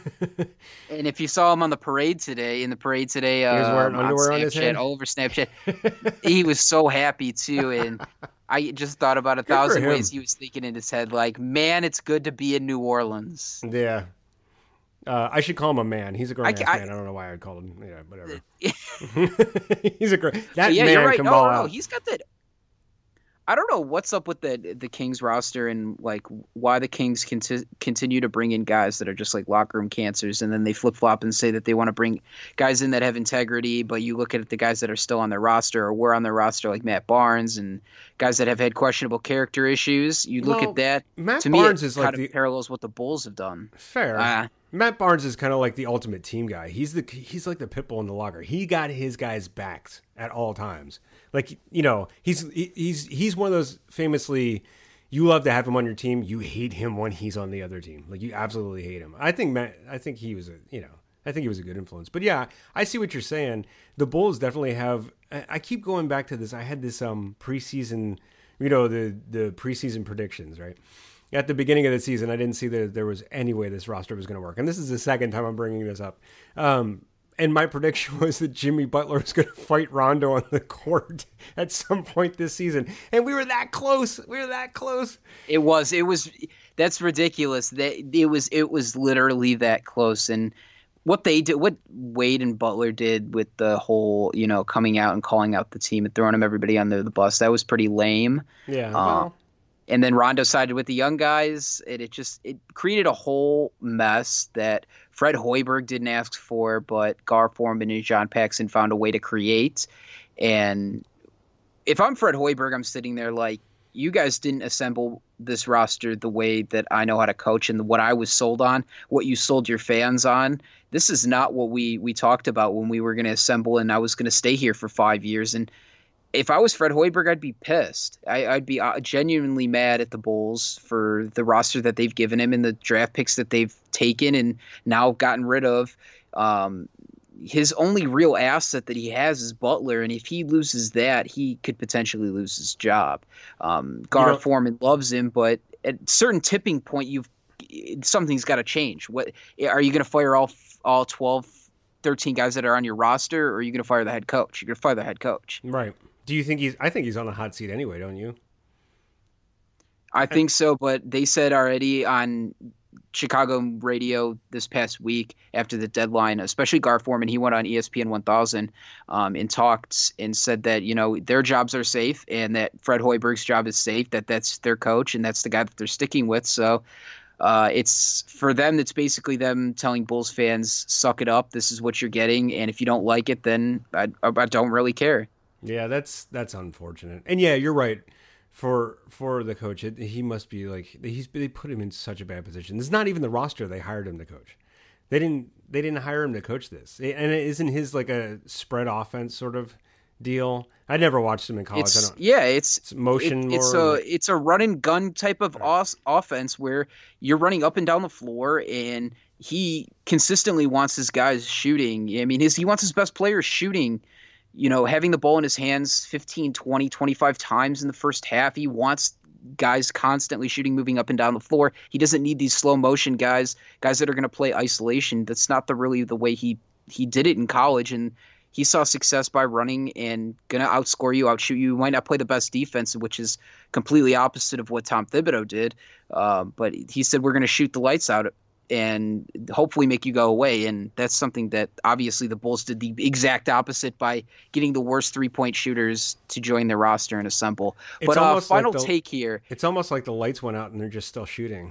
And if you saw him on the parade today, in the parade today, was wearing um, on underwear on Snapchat, his head? all over Snapchat, he was so happy too. And I just thought about a for thousand him. ways he was thinking in his head, like, man, it's good to be in New Orleans. yeah, Uh, I should call him a man. He's a grown I ass ca- I- man. I don't know why I'd call him. Yeah, whatever. He's a great. That yeah, man you're right. can No, ball no, no, out. he's got that. I don't know what's up with the the Kings roster and like why the Kings conti- continue to bring in guys that are just like locker room cancers, and then they flip flop and say that they want to bring guys in that have integrity. But you look at the guys that are still on their roster or were on their roster, like Matt Barnes and guys that have had questionable character issues. You look Well, at that. Matt to Barnes me, it is like kind of the parallels what the Bulls have done. fair. Uh, Matt Barnes is kind of like the ultimate team guy. He's the he's like the pit bull in the locker. He got his guys backed at all times. Like, you know, he's he's he's one of those famously, you love to have him on your team. You hate him when he's on the other team. Like, you absolutely hate him. I think Matt. I think he was a you know. I think he was a good influence. But yeah, I see what you're saying. The Bulls definitely have. I keep going back to this. I had this um preseason, you know, the the preseason predictions, right? At the beginning of the season, I didn't see that there was any way this roster was going to work. And this is the second time I'm bringing this up. Um, and my prediction was that Jimmy Butler was going to fight Rondo on the court at some point this season. And we were that close. We were that close. It was. It was. That's ridiculous. That it was. It was literally that close. And what they did, what Wade and Butler did with the whole, you know, coming out and calling out the team and throwing them everybody under the bus, that was pretty lame. Yeah. Um, Well, And then Rondo sided with the young guys, and it just it created a whole mess that Fred Hoiberg didn't ask for, but Gar Forman and John Paxson found a way to create. And if I'm Fred Hoiberg, I'm sitting there like, you guys didn't assemble this roster the way that I know how to coach and what I was sold on, what you sold your fans on. This is not what we we talked about when we were going to assemble, and I was going to stay here for five years. And if I was Fred Hoiberg, I'd be pissed. I, I'd be uh, genuinely mad at the Bulls for the roster that they've given him and the draft picks that they've taken and now gotten rid of. Um, his only real asset that he has is Butler, and if he loses that, he could potentially lose his job. Um, Gar You know- Forman loves him, but at a certain tipping point, you've something's got to change. What are you going to fire all all twelve, thirteen guys that are on your roster, or are you going to fire the head coach? You're going to fire the head coach. right. Do you think he's? I think he's on the hot seat anyway, don't you? I think so, but they said already on Chicago radio this past week after the deadline, especially Gar Forman, he went on E S P N one thousand um, and talked and said that, you know, their jobs are safe and that Fred Hoiberg's job is safe, that that's their coach and that's the guy that they're sticking with. So uh, it's for them, it's basically them telling Bulls fans, suck it up. This is what you're getting. And if you don't like it, then I, I don't really care. Yeah, that's that's unfortunate. And yeah, you're right. For for the coach, it, he must be like he's they put him in such a bad position. It's not even the roster they hired him to coach. They didn't they didn't hire him to coach this. And it isn't his like a spread offense sort of deal. I never watched him in college. It's, I don't, yeah, it's, it's motion it, it's more. a like- it's a run and gun type of os- offense where you're running up and down the floor, and he consistently wants his guys shooting. I mean, his he wants his best players shooting. You know, having the ball in his hands fifteen, twenty, twenty-five times in the first half. He wants guys constantly shooting, moving up and down the floor. He doesn't need these slow motion guys, guys that are going to play isolation. That's not the really the way he, he did it in college. And he saw success by running and going to outscore you, outshoot you. You might not play the best defense, which is completely opposite of what Tom Thibodeau did. Uh, but he said, we're going to shoot the lights out and hopefully make you go away. And that's something that obviously the Bulls did the exact opposite by getting the worst three-point shooters to join their roster and assemble. It's But uh, almost like final the- take here. It's almost like the lights went out and they're just still shooting.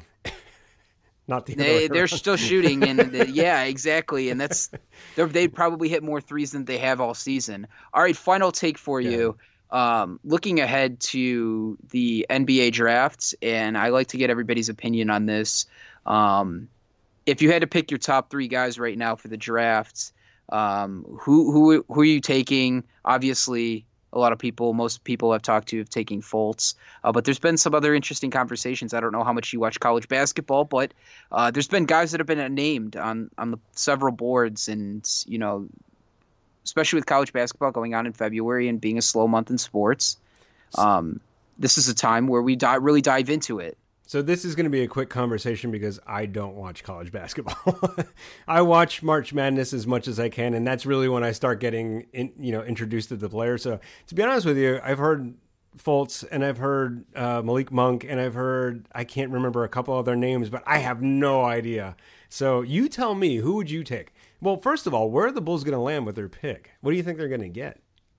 Not the other They, way they're around. still shooting, and the, yeah, exactly. And that's they're- they'd probably hit more threes than they have all season. All right, final take for Yeah. you. Um, looking ahead to the N B A drafts, and I like to get everybody's opinion on this. Um, if you had to pick your top three guys right now for the drafts, um, who who who are you taking? Obviously, a lot of people, most people I've talked to have taken Fultz, uh, but there's been some other interesting conversations. I don't know how much you watch college basketball, but uh, there's been guys that have been named on on the several boards, and you know, especially with college basketball going on in February and being a slow month in sports, um, this is a time where we di- really dive into it. So this is going to be a quick conversation because I don't watch college basketball. I watch March Madness as much as I can, and that's really when I start getting in, you know, introduced to the players. So to be honest with you, I've heard Fultz and I've heard uh, Malik Monk and I've heard, I can't remember a couple other names, but I have no idea. So you tell me, who would you take? Well, first of all, where are the Bulls going to land with their pick? What do you think they're going to get?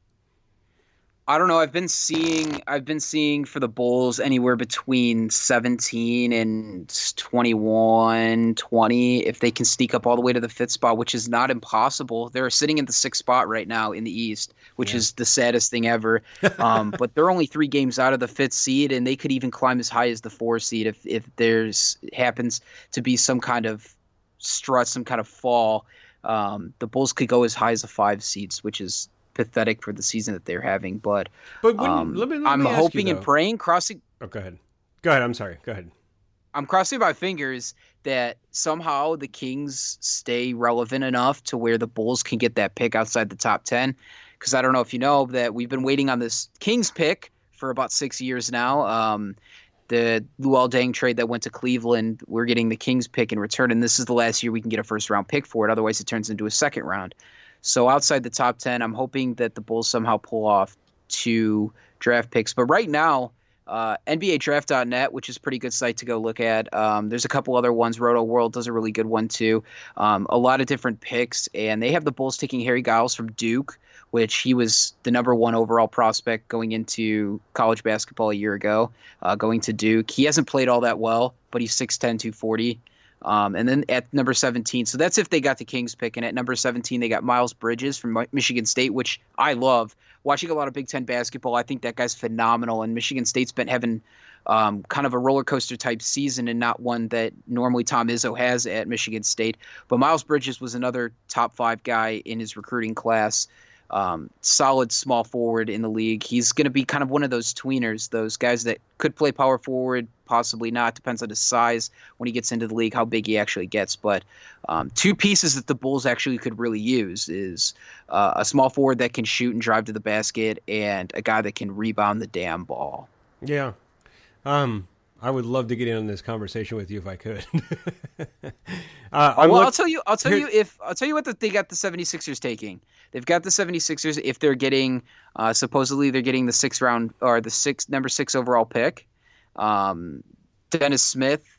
I don't know. I've been seeing I've been seeing for the Bulls anywhere between seventeen and twenty-one, twenty if they can sneak up all the way to the fifth spot, which is not impossible. They're sitting in the sixth spot right now in the East, which yeah. is the saddest thing ever. Um, but they're only three games out of the fifth seed, and they could even climb as high as the four seed if if there's happens to be some kind of strut, some kind of fall. Um, the Bulls could go as high as the five seeds, which is pathetic for the season that they're having, but, but when, um, let me, let I'm me hoping you, and praying, crossing. Oh, go ahead. Go ahead. I'm sorry. Go ahead. I'm crossing my fingers that somehow the Kings stay relevant enough to where the Bulls can get that pick outside the top ten. Because I don't know if you know that we've been waiting on this Kings pick for about six years now. Um, the Luol Deng trade that went to Cleveland, we're getting the Kings pick in return, and this is the last year we can get a first round pick for it. Otherwise, it turns into a second round. So outside the top ten, I'm hoping that the Bulls somehow pull off two draft picks. But right now, uh, N B A Draft dot net, which is a pretty good site to go look at. Um, there's a couple other ones. Roto World does a really good one too. Um, a lot of different picks, and they have the Bulls taking Harry Giles from Duke, which he was the number one overall prospect going into college basketball a year ago, uh, going to Duke. He hasn't played all that well, but he's six ten, two forty. Um, and then at number seventeen, so that's if they got the Kings pick. And at number seventeen, they got Miles Bridges from Michigan State, which I love. Watching a lot of Big Ten basketball, I think that guy's phenomenal. And Michigan State's been having um, kind of a roller coaster type season and not one that normally Tom Izzo has at Michigan State. But Miles Bridges was another top five guy in his recruiting class. Um, solid small forward in the league. He's going to be kind of one of those tweeners, those guys that could play power forward, possibly not. Depends on his size when he gets into the league, how big he actually gets. But um, two pieces that the Bulls actually could really use is uh, a small forward that can shoot and drive to the basket and a guy that can rebound the damn ball. Yeah. Um, I would love to get in on this conversation with you if I could. uh, well, look- I'll tell you, I'll tell you if I'll tell you what the, they got the seventy-sixers taking. They've got the seventy-sixers if they're getting uh, supposedly they're getting the sixth round or the six number six overall pick. Um, Dennis Smith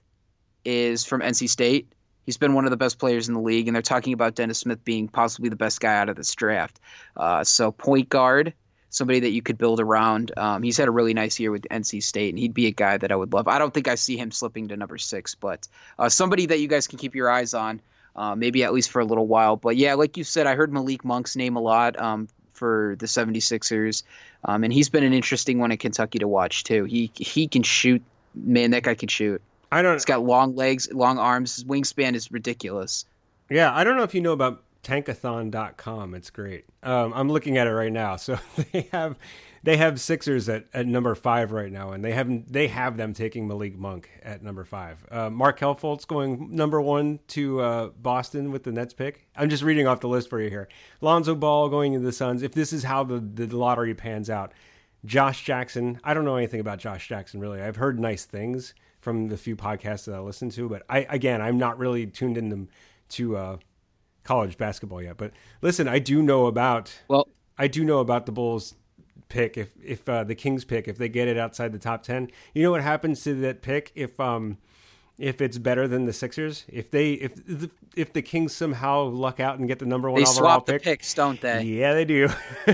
is from N C State. He's been one of the best players in the league, and they're talking about Dennis Smith being possibly the best guy out of this draft. Uh, so point guard, somebody that you could build around. Um, he's had a really nice year with N C State, and he'd be a guy that I would love. I don't think I see him slipping to number six, but uh, somebody that you guys can keep your eyes on, uh, maybe at least for a little while. But yeah, like you said, I heard Malik Monk's name a lot um, for the seventy-sixers, um, and he's been an interesting one in Kentucky to watch too. He he can shoot. Man, that guy can shoot. I don't. He's got long legs, long arms. His wingspan is ridiculous. Yeah, I don't know if you know about tankathon dot com. It's great. Um, I'm looking at it right now. So they have they have Sixers at, at number five right now, and they haven't they have them taking Malik Monk at number five. Uh, Mark Helfolt's going number one to uh, Boston with the Nets pick. I'm just reading off the list for you here. Lonzo Ball going to the Suns. If this is how the, the lottery pans out, Josh Jackson. I don't know anything about Josh Jackson really. I've heard nice things from the few podcasts that I listen to, but I again I'm not really tuned into to uh, college basketball yet. But listen, I do know about well, I do know about the Bulls pick. If if uh, the Kings pick, if they get it outside the top ten, you know what happens to that pick if um if it's better than the Sixers? If they if the, if the Kings somehow luck out and get the number one they overall swap pick, the picks, don't they? Yeah, they do.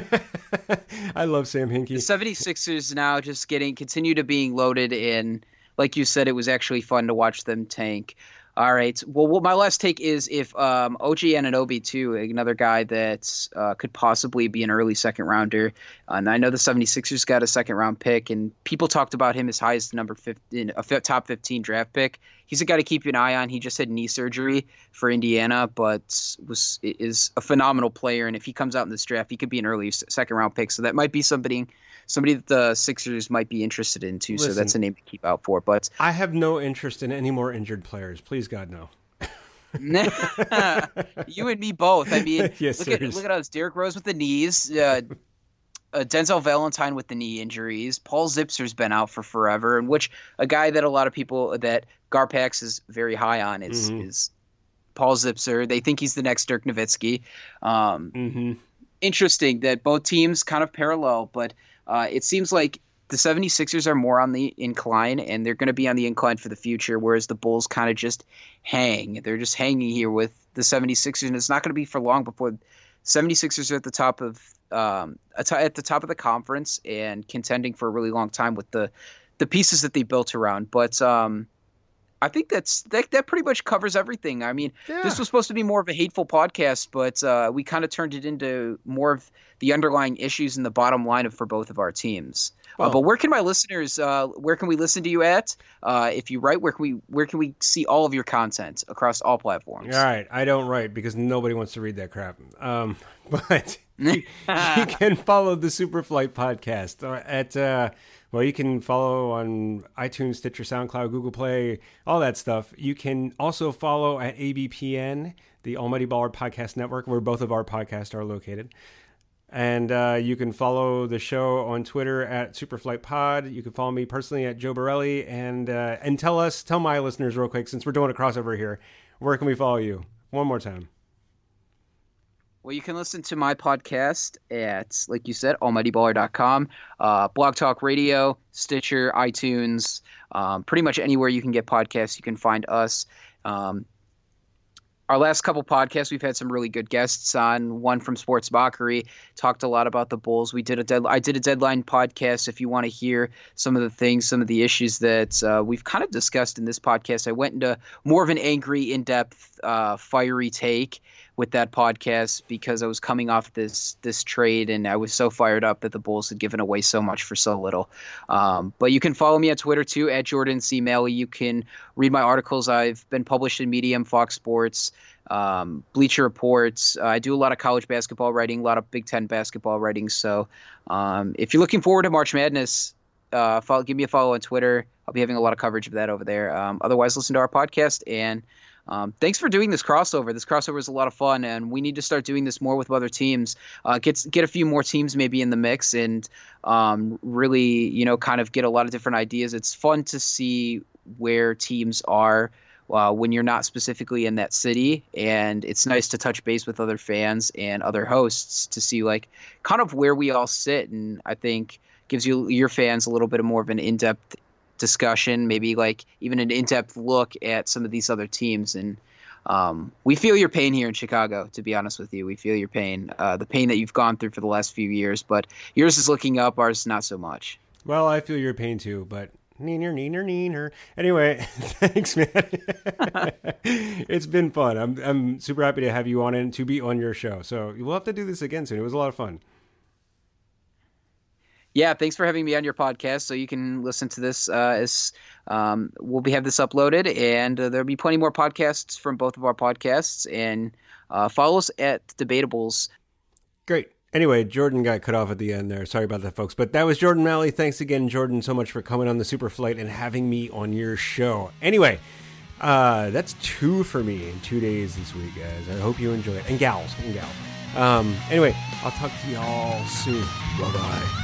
I love Sam Hinkie. The seventy-sixers now just getting continue to being loaded in. Like you said, it was actually fun to watch them tank. All right. Well, what my last take is if um, O G Anunoby, too, another guy that uh, could possibly be an early second rounder. Uh, and I know the seventy-sixers got a second round pick, and people talked about him as high as the number fifteen, a top fifteen draft pick. He's a guy to keep an eye on. He just had knee surgery for Indiana, but was is a phenomenal player. And if he comes out in this draft, he could be an early second round pick. So that might be somebody. Somebody that the Sixers might be interested in, too, Listen, so that's a name to keep out for. But I have no interest in any more injured players. Please, God, no. You and me both. I mean, yes, look, at, look at us. Derrick Rose with the knees, uh, uh, Denzel Valentine with the knee injuries. Paul Zipser's been out for forever, and which a guy that a lot of people that Garpax is very high on is, mm-hmm. is Paul Zipser. They think he's the next Dirk Nowitzki. Um, mm-hmm. Interesting that both teams kind of parallel, but – Uh, it seems like the 76ers are more on the incline, and they're going to be on the incline for the future, whereas the Bulls kind of just hang. They're just hanging here with the 76ers, and it's not going to be for long before 76ers are at the top of um, at the top of the conference and contending for a really long time with the the pieces that they built around. But um, I think that's that, that pretty much covers everything. I mean, yeah. This was supposed to be more of a hateful podcast, but uh, we kind of turned it into more of the underlying issues and the bottom line of for both of our teams. Well, uh, but where can my listeners? Uh, where can we listen to you at? Uh, if you write, where can we? Where can we see all of your content across all platforms? All right, I don't write because nobody wants to read that crap. Um, but you, you can follow the Superflight podcast at. Uh, Well, you can follow on iTunes, Stitcher, SoundCloud, Google Play, all that stuff. You can also follow at A B P N, the Almighty Baller Podcast Network, where both of our podcasts are located. And uh, you can follow the show on Twitter at Superflight Pod. You can follow me personally at Joe Borelli. And uh, and tell us, tell my listeners real quick, since we're doing a crossover here, where can we follow you? One more time. Well, you can listen to my podcast at, like you said, almighty baller dot com, uh, Blog Talk Radio, Stitcher, iTunes, um, pretty much anywhere you can get podcasts, you can find us. Um, our last couple podcasts, we've had some really good guests on. One from Sports Mockery, talked a lot about the Bulls. We did a dead, I did a Deadline podcast. If you want to hear some of the things, some of the issues that uh, we've kind of discussed in this podcast, I went into more of an angry, in-depth, uh, fiery take with that podcast because I was coming off this this trade and I was so fired up that the Bulls had given away so much for so little. Um, but you can follow me on Twitter too, at Jordan C. Malley. You can read my articles. I've been published in Medium, Fox Sports, um, Bleacher Reports. Uh, I do a lot of college basketball writing, a lot of Big Ten basketball writing. So um, if you're looking forward to March Madness, uh, follow, give me a follow on Twitter. I'll be having a lot of coverage of that over there. Um, otherwise, listen to our podcast and Um, thanks for doing this crossover. This crossover is a lot of fun, and we need to start doing this more with other teams. Uh, get get a few more teams maybe in the mix, and um, really, you know, kind of get a lot of different ideas. It's fun to see where teams are uh, when you're not specifically in that city, and it's nice to touch base with other fans and other hosts to see like kind of where we all sit, and I think gives you your fans a little bit more of an in-depth discussion, maybe like even an in-depth look at some of these other teams. And um, we feel your pain here in Chicago, to be honest with you. We feel your pain, uh, the pain that you've gone through for the last few years, but yours is looking up, ours not so much. Well, I feel your pain too, but neener, neener, neener. Anyway, thanks, man. It's been fun. I'm I'm super happy to have you on and to be on your show. So we'll have to do this again soon. It was a lot of fun. Yeah, thanks for having me on your podcast. So you can listen to this uh, as um, we'll be have this uploaded, and uh, there'll be plenty more podcasts from both of our podcasts. And uh, follow us at Debatables. Great. Anyway, Jordan got cut off at the end there. Sorry about that, folks. But that was Jordan Malley. Thanks again, Jordan, so much for coming on the Superflight and having me on your show. Anyway, uh, that's two for me in two days this week, guys. I hope you enjoy it. And gals. And gals. Um, anyway, I'll talk to y'all soon. Bye-bye.